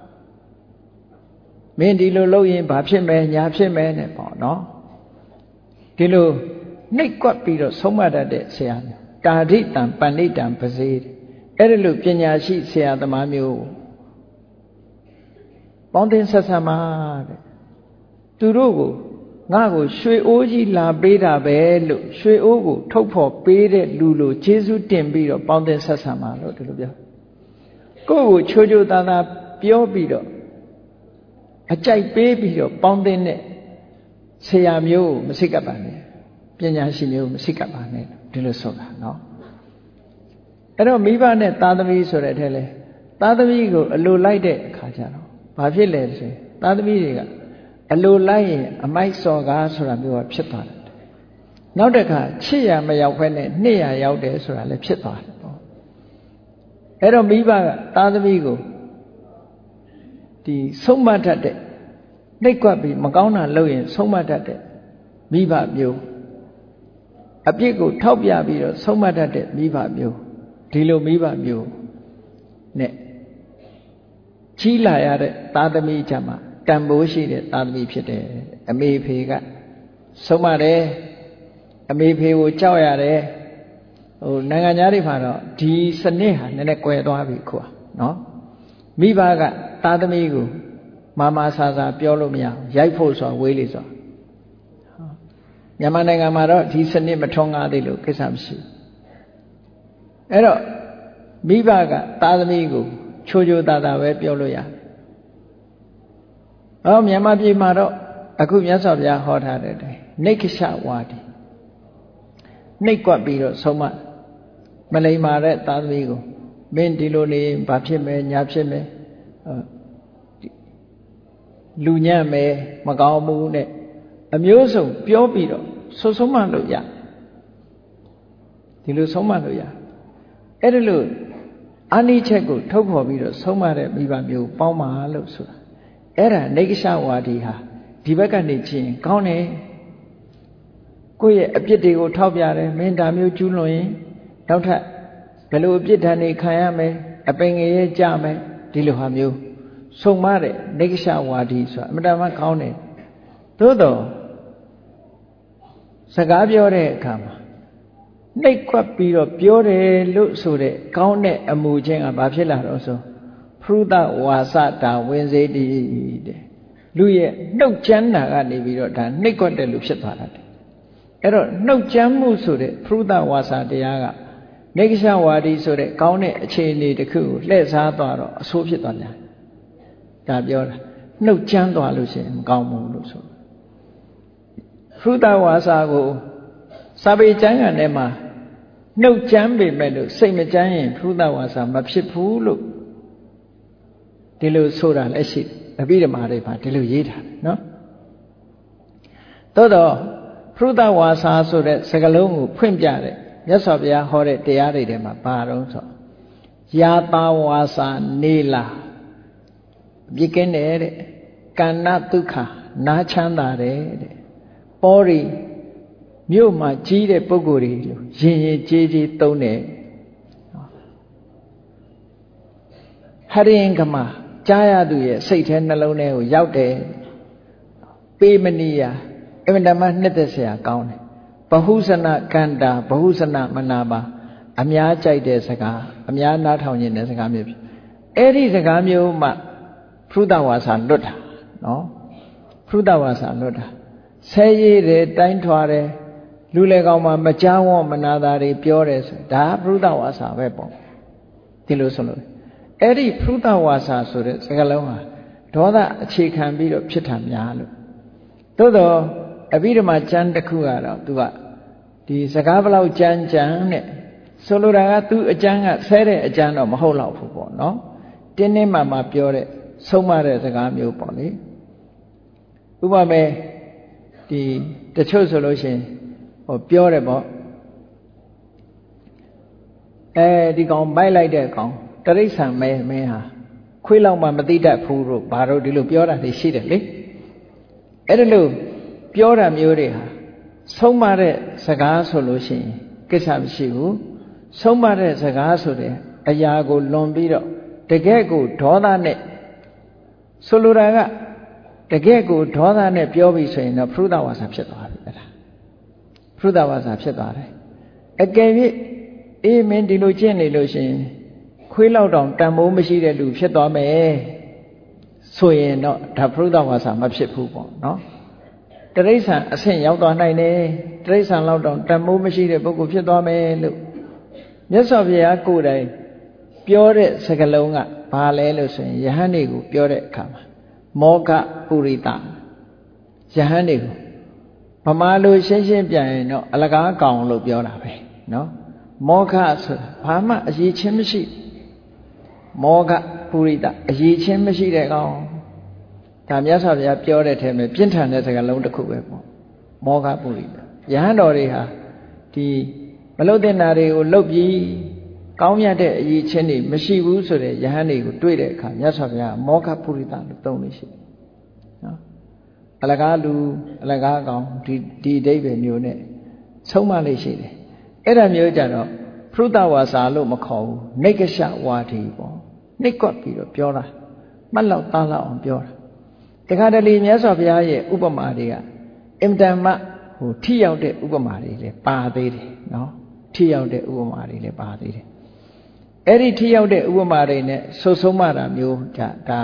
S1: မင်းဒီလိုလုပ်ရင်ဘာဖြစ်မယ်ညာဖြစ်မယ်နဲ့ပေါ့နော်ဒီလိုနှိပ်ကွက်ပြီးတော့ဆုံးမတတ်တဲ့ဆရာမျိုးတာရိတံပဏိတံပစေအဲ့ဒီလိုပညာရှိဆရာသမားမျိုးပေါင်းသင်းဆက်ဆံပါတဲ့သူတို့ကိုငါ့ကိုရွှေအိုးကြီးလာပေးတာပဲလို့ရွှေအိုးကိုထုတ်ဖော်ပေးတဲ့လူလိုကျေးဇူးတင်ပြီးတော့ပေါင်းသင်းဆက်ဆံပါလို့ဒီလိုပြောကိုယ့်ကိုချိုးချိုးသားသားပြောပြီးတော့အကြိုက်ပေးပြီးတော့ပေါင်းသင်းတဲ့ဆရာမျိုးကိုမစိတ်ကပ်ပါနဲ့ပညာရှိမျိုးကိုမစိတ်ကပ်ပါနဲ့ဒီလိုဆိုတာနော်အဲ့တော့မိဘနဲ့သားသမီးဆိုတဲ့အထက်လဲသားသမီးကိုအလိုလိုက်တဲ့အခါကျတော့ဘာဖြစ်လဲဆိုရင်သားသမီးတွေကအလိုလိုက်ရင်အမိုက်စော်ကားဆိုတာမျိုးကဖြစ်သွားတယ်နောက်တစ်ခါချစ်ရမရောက်ဘဲနဲ့နှစ်ရရောက်တယ်ဆိုတာလည်းဖြစ်သွားတယ်ပေါ့အဲ့တော့မိဘကသားသမီးကိုဒီဆုံးမတတ်တဲ့နှိပ်ကွက်ပြီးမကောင်းတာလုပ်ရင်ဆုံးမတတ်တဲ့မိဘမျိုးအပြစ်ကိုထောက်ပြပြီးတော့ဆုံးမတတ်တဲ့မိဘမျိုးဒီလိုမိဘမျိုးနဲ့ကြီးလာရတဲ့သားသမီးကြမှာတန်ဖိုးရှိတဲ့သားသမီးဖြစ်တယ်အမေဖေကဆုံးမတယ်အမေဖေကိုကြောက်ရတယ်ဟိုနိုင်ငံသားတွေမှာတော့ဒီစနစ်ဟာနည်းနည်းကွယ်သွားပြီခွာနော်မိဘကသားသမီးကိုမာမာဆာဆာပြောလို့မရဘူးရိုက်ဖို့ဆိုဝေးလေဆိုမြန်မာနိုင်ငံမှာတော့ဒီစနစ်မထွန်းကားသေးလို့ကိစ္စမရှိဘူးအဲ့တော့မိဘကသားသမီးကိုချိုးချိုးသားသားပဲပြောလို့ရတယ်မြန်မာပြည်မှာတော့အခုမြတ်စွာဘုရားဟောထားတဲ့အတိုင်းနိက္ခရှဝါဒီနှိပ်ကွက်ပြီးတော့ဆုံးမမလိမ္မာတဲ့သားသမီးကိုမင်းဒီလိုနေဘာဖြစ်မယ်ညာဖြစ်မယ်လူညံ့မယ်မကောင်းဘူးနဲ့အမျိုးစုံပြောပြီးတော့ဆုံးမလို့ရဒီလိုဆုံးမလို့ရအဲ့ဒါလို့အာနိချက်ကိုထုတ်ဖော်ပြီးတော့ဆုံးမတဲ့မိဘမျိုးပေါင်းပါလို့ဆိုတာအဲ့ဒါနိက္ခရှဝါဒီဟာဒီဘက်ကနေကြည့်ရင်ကောင်းတယ်ကိုယ့်ရဲ့အပြစ်တွေကိုထောက်ပြတယ်မင်းဒါမျိုးကျူးလွန်ရင်နောက်ထပ်ဘယ်လိုအပြစ်ဒဏ်တွေခံရမယ်အပင်ငရဲကြမယ်ဒီလိုဟာမျိုးဆုံးမတဲ့နိက္ခရှဝါဒီဆိုတာအမှန်တမ်းကောင်းတယ်သို့တော့စကားပြောတဲ့အခါမှာနှိပ်ကွက်ပြီးတော့ပြောတယ်လို့ဆိုတဲ့ကောင်းတဲ့အမူချင်းကဘာဖြစ်လာတော့ဆိုဖရုဒဝါစတာဝင်စေတည်တဲ့လူရဲ့နှုတ်ကြမ်းတာကနေပြီးတော့ဒါနှိပ်ကွက်တယ်လို့ဖြစ်သွားတာတဲ့အဲ့တော့နှုတ်ကြမ်းမှုဆိုတဲ့ဖရုဒဝါစတရားကနိက္ခရှဝါဒီဆိုတဲ့ကောင်းတဲ့အခြေအနေတစ်ခုကိုလှည့်စားသွားတော့အဆိုးဖြစ်သွားတယ်ဒါပြောတာနှုတ်ကြမ်းသွားလို့ရှိရင်မကောင်းဘူးလို့ဆိုဖရုဒဝါစကိုစာပေကျမ်းဂန်ထဲမှာနှုတ်ကြမ်းပေမဲ့လို့စိတ်မကြမ်းရင်ဖရုဒဝါစာမဖြစ်ဘူးလို့ဒီလိုဆိုတာလည်းရှိအဘိဓမ္မာတွေမှာဒီလိုရေးထားတယ်နော်သို့တော့ဖရုဒဝါစာဆိုတဲ့စကားလုံးကိုဖွင့်ပြတဲ့မြတ်စွာဘုရားဟောတဲ့တရားတွေထဲမှာဘာတော့ဆိုယာတာဝါစာနေလာပြစ်ကင်းတယ်တဲ့ကန္နဒုက္ခနားချမ်းသာတယ်တဲ့ပောရီမြို့မှာကြီးတဲ့ပုဂ္ဂိုလ်တွေလို့ရင်ရင်ကြေးကြေးသုံးတယ်ဟရိယင်္ဂမကြားရသူရဲ့စိတ်ထဲနှလုံးထဲကိုရောက်တယ်ပေမနီယာအမှန်တမ်းနှစ်သက်စရာကောင်းတယ်ဘဟုစနကန္တာဘဟုစနမနာပါအများကြိုက်တဲ့စကားအများနားထောင်နေတဲ့စကားမျိုးဖြစ်အဲ့ဒီစကားမျိုးမှဖရုဒဝါစာလွတ်တာနော်ဖရုဒဝါစာလွတ်တာဆဲရည်တယ်တိုင်းထွာတယ်လူလေကောင်မှမကြောက်ဝမနာတာတွေပြောတယ်ဆိုဒါဖရုဒဝါစာပဲပေါ့ဒီလိုဆိုလို့အဲ့ဒီဖရုဒဝါစာဆိုတဲ့စကားလုံးဟာဒေါသအခြေခံပြီးတော့ဖြစ်တာများလို့သို့တော့အဘိဓမ္မာကျမ်းတစ်ခုကတော့သူကဒီစကားဘလောက်ကြမ်းကြမ်းနဲ့ဆိုလိုတာကသူအကျမ်းကဆဲတဲ့အကျမ်းတော့မဟုတ်တော့ဘူးပေါ့နော်တင်းတင်းမာမာပြောတဲ့ဆုံးမတဲ့စကားမျိုးပေါ့လေဥပမာဒီတချို့ဆိုလို့ရှိရင်ဟိုပြောတယ်ပေါ့ဒီကောင်မိုက်လိုက်တဲ့ကောင်တရိษံမင်းဟာခွေးလောက်မှမသိတတ်ဘူးလို့ဘာလို့ဒီလိုပြောတာတွေရှိတယ်လေအဲ့ဒါလို့ပြောတာမျိုးတွေဟာဆုံးမတဲ့စကားဆိုလို့ရှိရင်ကိစ္စမရှိဘူးဆုံးမတဲ့စကားဆိုတဲ့အရာကိုလွန်ပြီးတော့တကယ့်ကိုဒေါသနဲ့ဆိုလိုတာကတကယ့်ကိုဒေါသနဲ့ပြောပြီးဆိုရင်တော့ဖရုဒဝါစာဖြစ်သွားပြီအဲ့ဒါဖရုဒဝါစာဖြစ်သွားတယ်အကယ်၍အေးမင်းဒီလိုကျင့်နေလို့ရှိရင်ခွေးလောက်တောင်တန်မိုးမရှိတဲ့လူဖြစ်သွားမယ်ဆိုရင်တော့ဒါဖရုဒဝါစာမဖြစ်ဘူးပေါ့နော်တရိษံအဆင့်ရောက်သွားနိုင်တယ်တရိษံလောက်တောင်တန်မိုးမရှိတဲ့ပုဂ္ဂိုလ်ဖြစ်သွားမယ်လို့မြတ်စွာဘုရားကိုယ်တိုင်ပြောတဲ့စကားလုံးကဘာလဲလို့ဆိုရင်ယဟန်တွေကိုပြောတဲ့အခါမှာမောဃပုရိသယဟန်တွေကိုဗမာလိုရှင်းရှင်းပြန်ရင်တော့အလကားကောင်လို့ပြောတာပဲနော်မောဃဆိုတာဘာမှအရေးချင်းမရှိမောဃပုရိသအရေးချင်းမရှိတဲ့ကောင်ဒါမြတ်စွာဘုရားပြောတဲ့ထဲမှာပြင်းထန်တဲ့စကားလုံးတစ်ခုပဲပေါ့မောဃပုရိသယဟန်တော်တွေဟာဒီမလုတဲ့နာတွေကိုလှုပ်ပြီးကောင်းမြတ်တဲ့အရေးချင်းတွေမရှိဘူးဆိုတဲ့ယဟန်တွေကိုတွေ့တဲ့အခါမြတ်စွာဘုရားမောဃပုရိသလို့သုံးလို့ရှိတယ်နော်အလကားလူအလကားကောင်ဒီအဓိပ္ပာယ်မျိုးနဲ့ဆုံးမလေးရှိတယ်အဲ့ဒါမျိုးကြတော့ဖရုဒဝါစာလို့မခေါ်ဘူးနိက္ခရှဝါဒီပေါ့နှိပ်ကွက်ပြီးတော့ပြောတာမှတ်လောက်သားလောက်အောင်ပြောတာတခါတလေမြတ်စွာဘုရားရဲ့ဥပမာတွေကအင်တန်မှဟိုထိရောက်တဲ့ဥပမာတွေလည်းပါသေးတယ်နော်ထိရောက်တဲ့ဥပမာတွေလည်းပါသေးတယ်အဲ့ဒီထိရောက်တဲ့ဥပမာတွေနဲ့ဆုတ်ဆုံးမတာမျိုးဒါ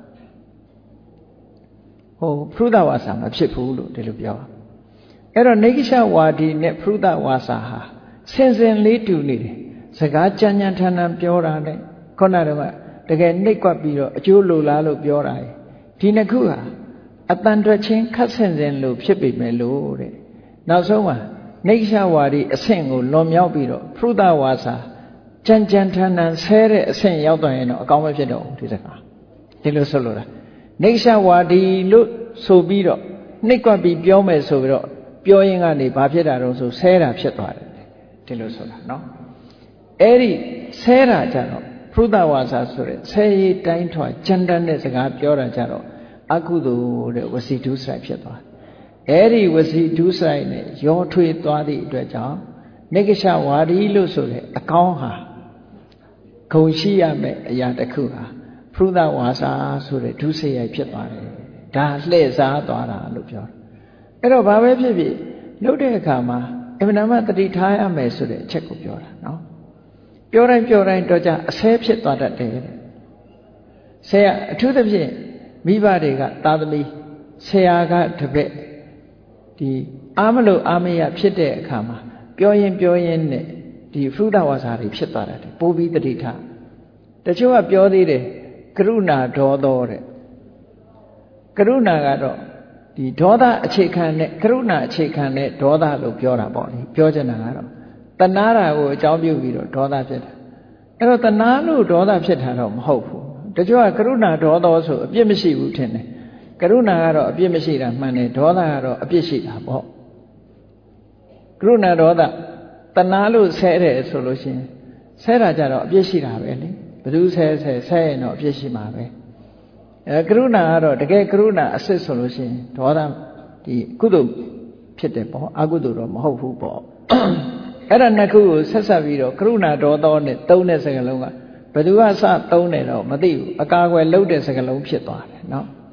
S1: ဟိုဖရုဒဝါစာမဖြစ်ဘူးလို့ဒီလိုပြောအဲ့တော့နိက္ခရှဝါဒီနဲ့ဖရုဒဝါစာဟာစင်စင်လေးတူနေတယ်စကားကြမ်းကြမ်းထန်ထန်ပြောတာနဲ့ခုနကတကယ်နှိပ်ကွက်ပြီးတော့အကျိုးလိုလားလို့ပြောတာဒီနှစ်ခုဟာအတန်တွက်ချင်းခတ်ဆင်စင်လို့ဖြစ်ပေမဲ့လို့တဲ့နောက်ဆုံးမှာနိက္ခဝါဒီအဆင့်ကိုလွန်မြောက်ပြီးတော့ဖရုဒဝါစာကြမ်းကြမ်းထန်ထန်ဆဲတဲ့အဆင့်ရောက်သွားရင်တော့အကောင်းမဖြစ်တော့ဘူးဒီစကားဒီလိုဆိုလိုတာနိက္ခဝါဒီလို့ဆိုပြီးတော့နှိပ်ကွက်ပြီးပြောမယ်ဆိုပြီးတော့ပြောရင်းကနေဘာဖြစ်တာတော့ဆိုဆဲတာဖြစ်သွားတယ်ဒီလိုဆိုတာနော်အဲ့ဒီဆဲတာကြတော့ဖရုဒဝါစာဆိုတဲ့ဆဲရည်တိုင်းထွာကြမ်းတမ်းတဲ့စကားပြောတာကြတော့အကုသိုလ်တဲ့ဝစီဒုစရိုက်ဖြစ်သွားအဲ့ဒီဝစီဒုစရိုက်နဲ့ရောထွေးသွားသည့်အတွက်ကြောင့်နိက္ခရှဝါဒီလို့ဆိုတဲ့အကောင်းဟာဂုံရှိရမယ့်အရာတစ်ခုဟာဖရုဒဝါစာဆိုတဲ့ဒုစရိုက်ဖြစ်သွားတယ်ဒါလှည့်စားသွားတာလို့ပြောတယ်အဲ့တော့ဘာပဲဖြစ်ဖြစ်လုပ်တဲ့အခါမှာအမှန်တမ်းတတိထားရမယ်ဆိုတဲ့အချက်ကိုပြောတာနော်ပြောတိုင်းတော့ကြအဆဲဖြစ်သွားတတ်တယ်တဲ့ဆရာအထူးသဖြင့်မိဘတွေကသာသမီဆရာကတပည့်ဒီအားမလို့အားမရဖြစ်တဲ့အခါမှာပြောရင်နဲ့ဒီဖရုဒဝါစာတွေဖြစ်သွားတယ်ပိုးပြီးတတိထားတချို့ကပြောသေးတယ်ကရုဏာဒေါသောတဲ့ကရုဏာကတော့ဒီဒေါသအခြေခံနဲ့ကရုဏာအခြေခံနဲ့ဒေါသလို့ပြောတာပေါ့လေပြောချင်တာကတော့တဏှာတာကိုအကြောင်းပြုပြီးတော့ဒေါသဖြစ်တာအဲ့တော့တဏှာလို့ဒေါသဖြစ်တာတော့မဟုတ်ဘူးတချို့ကကရုဏာဒေါသောဆိုအပြစ်မရှိဘူးထင်တယ်ကရုဏာကတော့အပြစ်မရှိတာမှန်တယ်ဒေါသကတော့အပြစ်ရှိတာပေါ့ကရုဏာဒေါသတဏှာလို့ဆဲတယ်ဆိုလို့ရှိရင်ဆဲတာကြတော့အပြစ်ရှိတာပဲလေဘယ်သူဆဲရင်တော့အပြစ်ရှိမှာပဲကရုဏာကတော့တကယ်ကရုဏာအစစ်ဆိုလို့ရှိရင်ဒေါသဒီကုသိုလ်ဖြစ်တယ်ပေါ့အကုသိုလ်တော့မဟုတ်ဘူးပေါ့အဲ့ဒါနှစ်ခုကိုဆက်ဆက်ပြီးတော့ကရုဏာဒေါသောနဲ့သုံးတဲ့စကားလုံးကဘယ်သူကစသုံးတယ်တော့မသိဘူးအကာအကွယ်လုပ်တဲ့စကားလုံးဖြစ်သွားတယ်နော်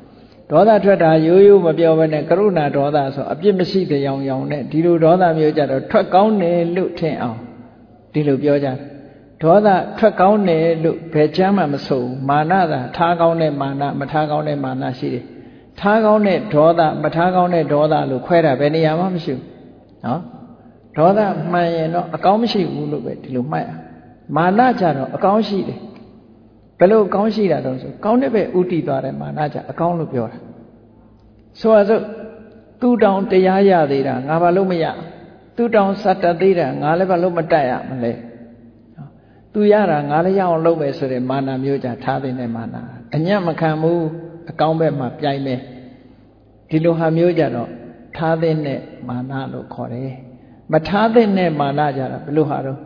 S1: ဒေါသထွက်တာရိုးရိုးမပြောဘဲနဲ့ကရုဏာဒေါသဆိုအပြစ်မရှိတဲ့ရောင်ရောင်နဲ့ဒီလိုဒေါသမျိုးကြတော့ထွက်ကောင်းတယ်လို့ထင်အောင်ဒီလိုပြောကြတယ်ဒေါသထွက်ကောင်းတယ်လို့ဘယ်ချမ်းမှမဆိုမာနသာထားကောင်းတဲ့မာနမထားကောင်းတဲ့မာနရှိတယ်ထားကောင်းတဲ့ဒေါသမထားကောင်းတဲ့ဒေါသလို့ခွဲတာဘယ်နေရာမှမရှိဘူးနော်ဒေါသမှန်ရင်တော့အကောင်းမရှိဘူးလို့ပဲဒီလိုမှတ်ရမာနကြတော့အကောင်းရှိတယ်ဘယ်လိုအကောင်းရှိတာတော့ဆိုကောင်းတဲ့ပဲဥတည်သွားတယ်မာနကြအကောင်းလို့ပြောတာဆိုပါစို့သူတောင်တရားရသေးတာငါဘာလို့မရသူတောင်စတတ်သေးတာငါလည်းဘာလို့မတတ်ရမလဲသူရတာငါလည်းရအောင်လုပ်မယ်ဆိုတဲ့မာနမျိုးကြထားတဲ့မာနအညံ့မခံဘူးအကောင်းဘက်မှာပြိုင်မယ်ဒီလိုဟာမျိုးကြတော့ထားတဲ့မာနလို့ခေါ်တယ်မထားတဲ့မာနကြတာဘယ်လိုဟာတော့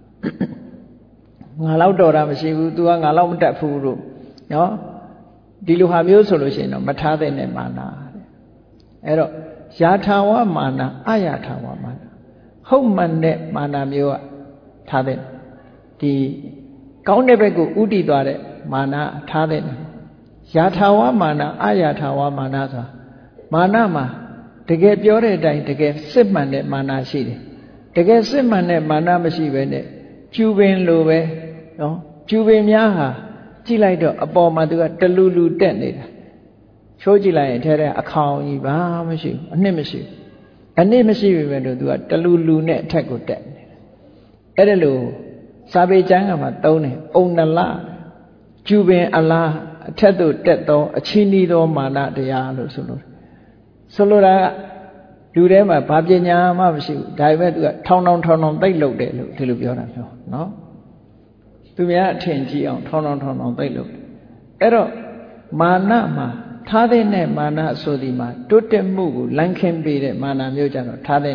S1: ငါလောက်တော်တာမရှိဘူး तू ကငါလောက်မတတ်ဘူးလို့နော်ဒီလိုဟာမျိုးဆိုလို့ရှိရင်တော့မထားတဲ့မာနအဲ့တော့ယာထာဝမာနအယာထာဝမာနဟုတ်မှန်တဲ့မာနမျိုးကထားတဲ့ဒီကောင်းတဲ့ဘက်ကိုဥတည်သွားတဲ့မာနထားတဲ့ယာထာဝမာနအယာထာဝမာနဆိုတာမာနမှာတကယ်ပြောတဲ့အတိုင်းတကယ်စစ်မှန်တဲ့မာနရှိတယ်တကယ်စစ်မှန်တဲ့မာနမရှိဘဲနဲ့ကျူပင်လိုပဲနော်ကျူပင်များဟာကြည့်လိုက်တော့အပေါ်မှာသူကတလူလူတက်နေတာချိုးကြည့်လိုက်ရင်ထဲထဲအခေါင်ကြီးဘာမရှိဘူးအနှစ်မရှိဘူးအနှစ်မရှိပြီပဲလို့သူကတလူလူနဲ့အထက်ကိုတက်နေတယ်အဲ့ဒါလို့စာပေကျမ်းကမှသုံးတယ်အုံနလကျူပင်အလားအထက်သို့တက်သောအချီးနှီးသောမာနတရားလို့ဆိုလိုတာကလူထဲမှာဘာပညာမှမရှိဘူးဒါပေမဲ့သူကထောင်သိမ့်လုပ်တယ်လို့ဒီလိုပြောတာပြောနော်သူများအထင်ကြီးအောင်ထောင်သိမ့်လုပ်တယ်အဲ့တော့မာနမှာထားတဲ့မာနဆိုဒီမှာတိုးတက်မှုကိုလမ်းခင်းပေးတဲ့မာနမျိုးကြတော့ထားတဲ့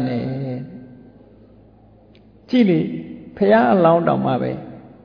S1: ကြည့်လေဖရာအလောင်းတောင်မှပဲ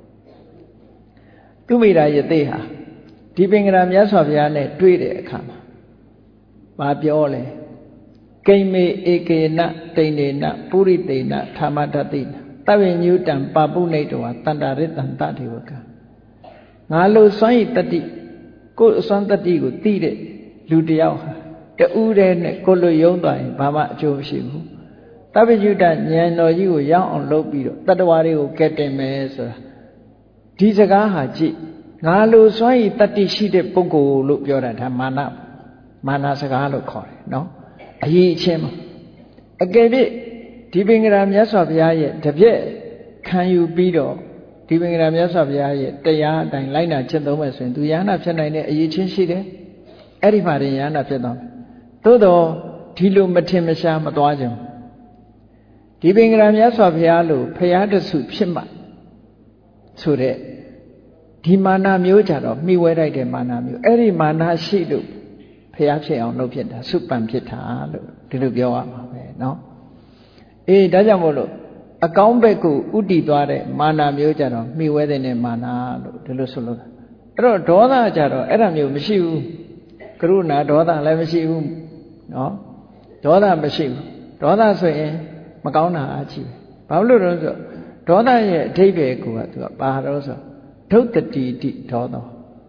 S1: သူမိတာယသိဟာဒီပင်ကရာမြတ်စွာဘုရားနဲ့တွေ့တဲ့အခါမှာဘာပြောလဲကိမ္မေဧကေနတိန်နေနပုရိသေနธรรมတတိနတဝိညုတံပါပုနိတောတန္တရတံတတေဝကငါလိုစွန့်ဤတတိကိုယ်အစွမ်းတတိကိုသိတဲ့လူတယောက်ဟာတူးတဲ့နဲ့ကိုလိုယုံသွားရင်ဘာမှအကျိုးမရှိဘူးတပ္ပညုတဉာဏ်တော်ကြီးကိုရောက်အောင်လုပ်ပြီးတော့တတ္တဝါတွေကိုကဲတင်မယ်ဆိုတာဒီစကားဟာကြည့်ငါလိုစွန့်ဤတတိရှိတဲ့ပုဂ္ဂိုလ်လို့ပြောတာဒါမာနစကားလို့ခေါ်တယ်နော်အရေးအချင်းမှာအကယ်၍ဒီပင်ကရာမြတ်စွာဘုရားရဲ့တပြည့်ခံယူပြီးတော့ဒီပင်ကရာမြတ်စွာဘုရားရဲ့တရားအတိုင်းလိုက်နာကျင့်သုံးမယ်ဆိုရင်သူယန္နာဖြစ်နိုင်တဲ့အရေးချင်းရှိတယ်အဲ့ဒီမှာရင်ယန္နာဖြစ်သွားမယ်သို့တော့ဒီလိုမထင်မရှားမသွားကြဘူးဒီပင်ကရာမြတ်စွာဘုရားလို့ဘုရားတဆုဖြစ်မှဆိုတဲ့ဒီမာနမျိုးကြတော့မှီဝဲလိုက်တဲ့မာနမျိုးအဲ့ဒီမာနရှိလို့ဘုရားဖြစ်အောင်လုပ်ဖြစ်တာစုပန်ဖြစ်တာလို့ဒီလိုပြောရမှာပဲเนาะအေးဒါကြောင့်မို့လို့အကောင်းဘက်ကိုဥတည်သွားတဲ့မာနမျိုးကြတော့မှီဝဲတဲ့မာနလို့ဒီလိုဆိုလို့အဲ့တော့ဒေါသကြတော့အဲ့ဒါမျိုးမရှိဘူးကရုဏာဒေါသလည်းမရှိဘူးเนาะဒေါသမရှိဘူးဒေါသဆိုရင်မကောင်းတာအချီပဲဘာလို့လဲဆိုဒေါသရဲ့အဓိပ္ပာယ်ကိုကသူကပါတော့ဆိုဒုတ္တိတိဒေါသ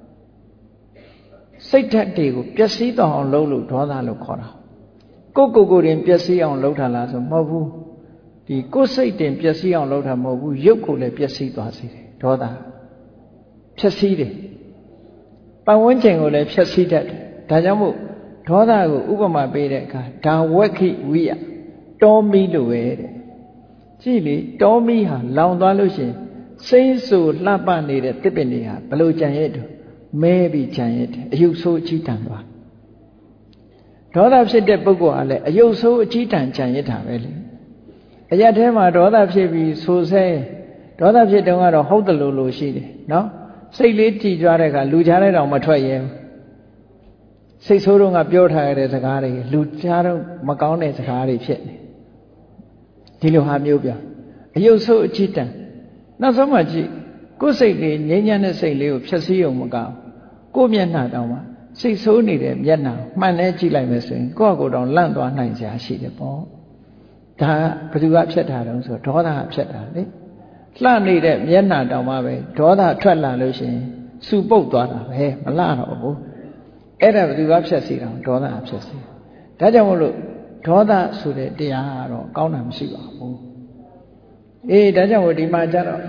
S1: စိတ်ဓာတ်တွေကိုပျက်စီးသွားအောင်လုပ်လို့ဒေါသလို့ခေါ်တာကိုယ်ပျက်စီးအောင်လုပ်တာလားဆိုမဟုတ်ဘူးဒီကိုယ်စိတ်တင်ပျက်စီးအောင်လုပ်တာမဟုတ်ဘူးရုပ်ကိုလည်းပျက်စီးသွားစေတယ်ဒေါသဖြက်စီးတယ်ပတ်ဝန်းကျင်ကိုလည်းဖြက်စီးတတ်တယ်ဒါကြောင့်မို့ဒေါသကိုဥပမာပေးတဲ့အခါဒါဝက်ခိဝိယတောမီလို့ပဲတဲ့ကြည့်လေတောမီဟာလောင်သွားလို့ရှိရင်စိမ့်ဆူလှပနေတဲ့တစ်ပင်တွေဟာဘလို့ကြံရဲ့တူမဲပြီးကြံရဲ့တယ်အယုတ်ဆိုးအကြီးတန်သွားဒေါသဖြစ်တဲ့ပုဂ္ဂိုလ်ဟာလည်းအယုတ်ဆိုးအကြီးတန်ကြံရဲ့တာပဲလေအရက်ထဲမှာဒေါသဖြစ်ပြီးဆိုဆဲဒေါသဖြစ်တုန်းကတော့ဟုတ်တယ်လို့ရှိတယ်နော်စိတ်လေးကြည်ကြွားတဲ့အခါလူကြားတဲ့တောင်မထွက်ရဲဘူးစိတ်ဆိုးတော့ကပြောထားရတဲ့စကားတွေလူကြားတော့မကောင်းတဲ့စကားတွေဖြစ်နေဒီလိုဟာမျိုးပြအယုတ်ဆိုးအကြီးတန်နောက်ဆုံးမှကြည့်ကိုယ်စိတ်လေးငြိမ်းချမ်းတဲ့စိတ်လေးကိုဖြည့်ဆည်းုံမကောင်းကိုယ်မျက်နှာတောင်မှစိတ်ဆိုးနေတဲ့မျက်နှာမှန်နဲ့ကြည့်လိုက်မယ်ဆိုရင်ကိုယ့်အကိုယ်တောင်လန့်သွားနိုင်စရာရှိတယ်ပေါ့ဒါကဘယ်သူကဖြစ်တာတုံးဆိုဒေါသကဖြစ်တာလေလှနေတဲ့မျက်နှာတောင်မှပဲဒေါသထွက်လာလို့ရှိရင်စူပုတ်သွားတာပဲမလှတော့ဘူးအဲ့ဒါဘယ်သူကဖြတ်စီတာဒေါသဖြတ်စီဒါကြောင့်မို့လို့ဒေါသဆိုတဲ့တရားကတော့ကောင်းတာမရှိပါဘူးဒါကြောင့်မို့ဒီမှာကျတော့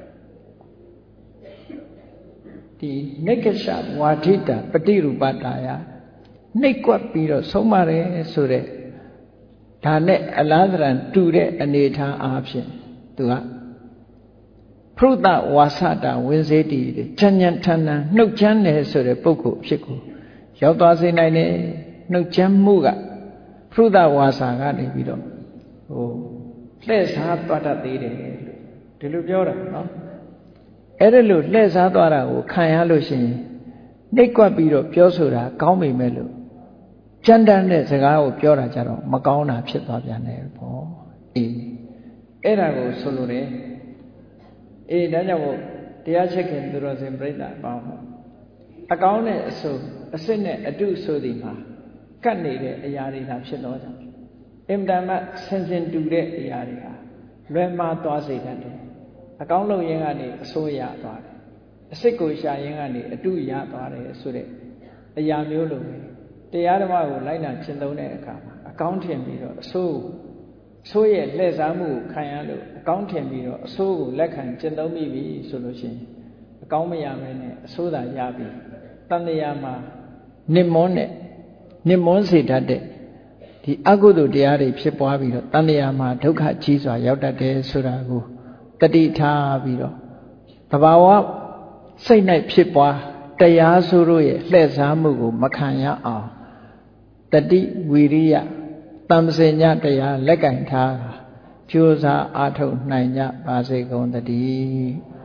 S1: ဒီနိက္ခရှဝါဒိတပฏิရူပတာယနှိပ်ကွက်ပြီးတော့ဆုံးမတယ်ဆိုတဲ့ဒါနဲ့အလားတန်တူတဲ့အနေထားအားဖြင့်သူကဖရုဒဝါစတာဝင်းစေတီချမ်းချမ်းထန်ထန်နှုတ်ချမ်းတယ်ဆိုတဲ့ပုဂ္ဂိုလ်ဖြစ်ကိုရောက်သွားစေနိုင်တယ်နှုတ်ချမ်းမှုကဖရုဒဝါစာကနေပြီးတော့လှည့်စားသွားတတ်သေးတယ်လို့ဒီလိုပြောတာနော်အဲ့ဒါလို့လှည့်စားသွားတာကိုခံရလို့ရှိရင်နှိပ်ကွက်ပြီးတော့ပြောဆိုတာကောင်းပေမဲ့လို့ကြမ်းတမ်းတဲ့စကားကိုပြောတာကြတော့မကောင်းတာဖြစ်သွားပြန်တယ်ပေါ့အဲ့ဒါကိုဆိုလိုတယ်ဒါကြောင့်မို့တရားချက်ခင်သူတော်စင်ပြိဿအပေါင်းအကောင်းနဲ့အဆိုးအစစ်နဲ့အတုဆိုသည်မှာကတ်နေတဲ့အရာတွေသာဖြစ်တော့ကြောင့်အင်တန်မှဆင်ဆင်တူတဲ့အရာတွေဟာလွယ်မှားသွားစေတတ်တယ်အကောင်းလုပ်ရင်းကနေအဆိုးရသွားတယ်အစစ်ကိုရှာရင်းကနေအတုရသွားတယ်ဆိုတဲ့အရာမျိုးလိုပဲတရားဓမ္မကိုလိုက်နာကျင့်သုံးတဲ့အခါမှာအကောင်းထင်ပြီးတော့အဆိုးရဲ့လှည့်စားမှုကိုခံရလို့အကောင်းထင်ပြီးတော့အဆိုးကိုလက်ခံကျင့်သုံးမိပြီဆိုလို့ရှိရင်အကောင်းမရမဲနဲ့အဆိုးသာရပြီတန်တရားမှာနစ်မွန်းစေတတ်တဲ့ဒီအကုသိုလ်တရားတွေဖြစ်ပွားပြီးတော့တန်တရားမှာဒုက္ခကြီးစွာရောက်တတ်တယ်ဆိုတာကိုတတိထားပြီးတော့သဘာဝစိတ်၌ဖြစ်ပွားတရားဆိုတို့ရဲ့လှည့်စားမှုကိုမခံရအောင်တတိဝီရိယတမ္ပစညတရားလက်ကင်ထားကြိုးစားအားထုတ်နိုင်ကြပါစေကုန်သတည်း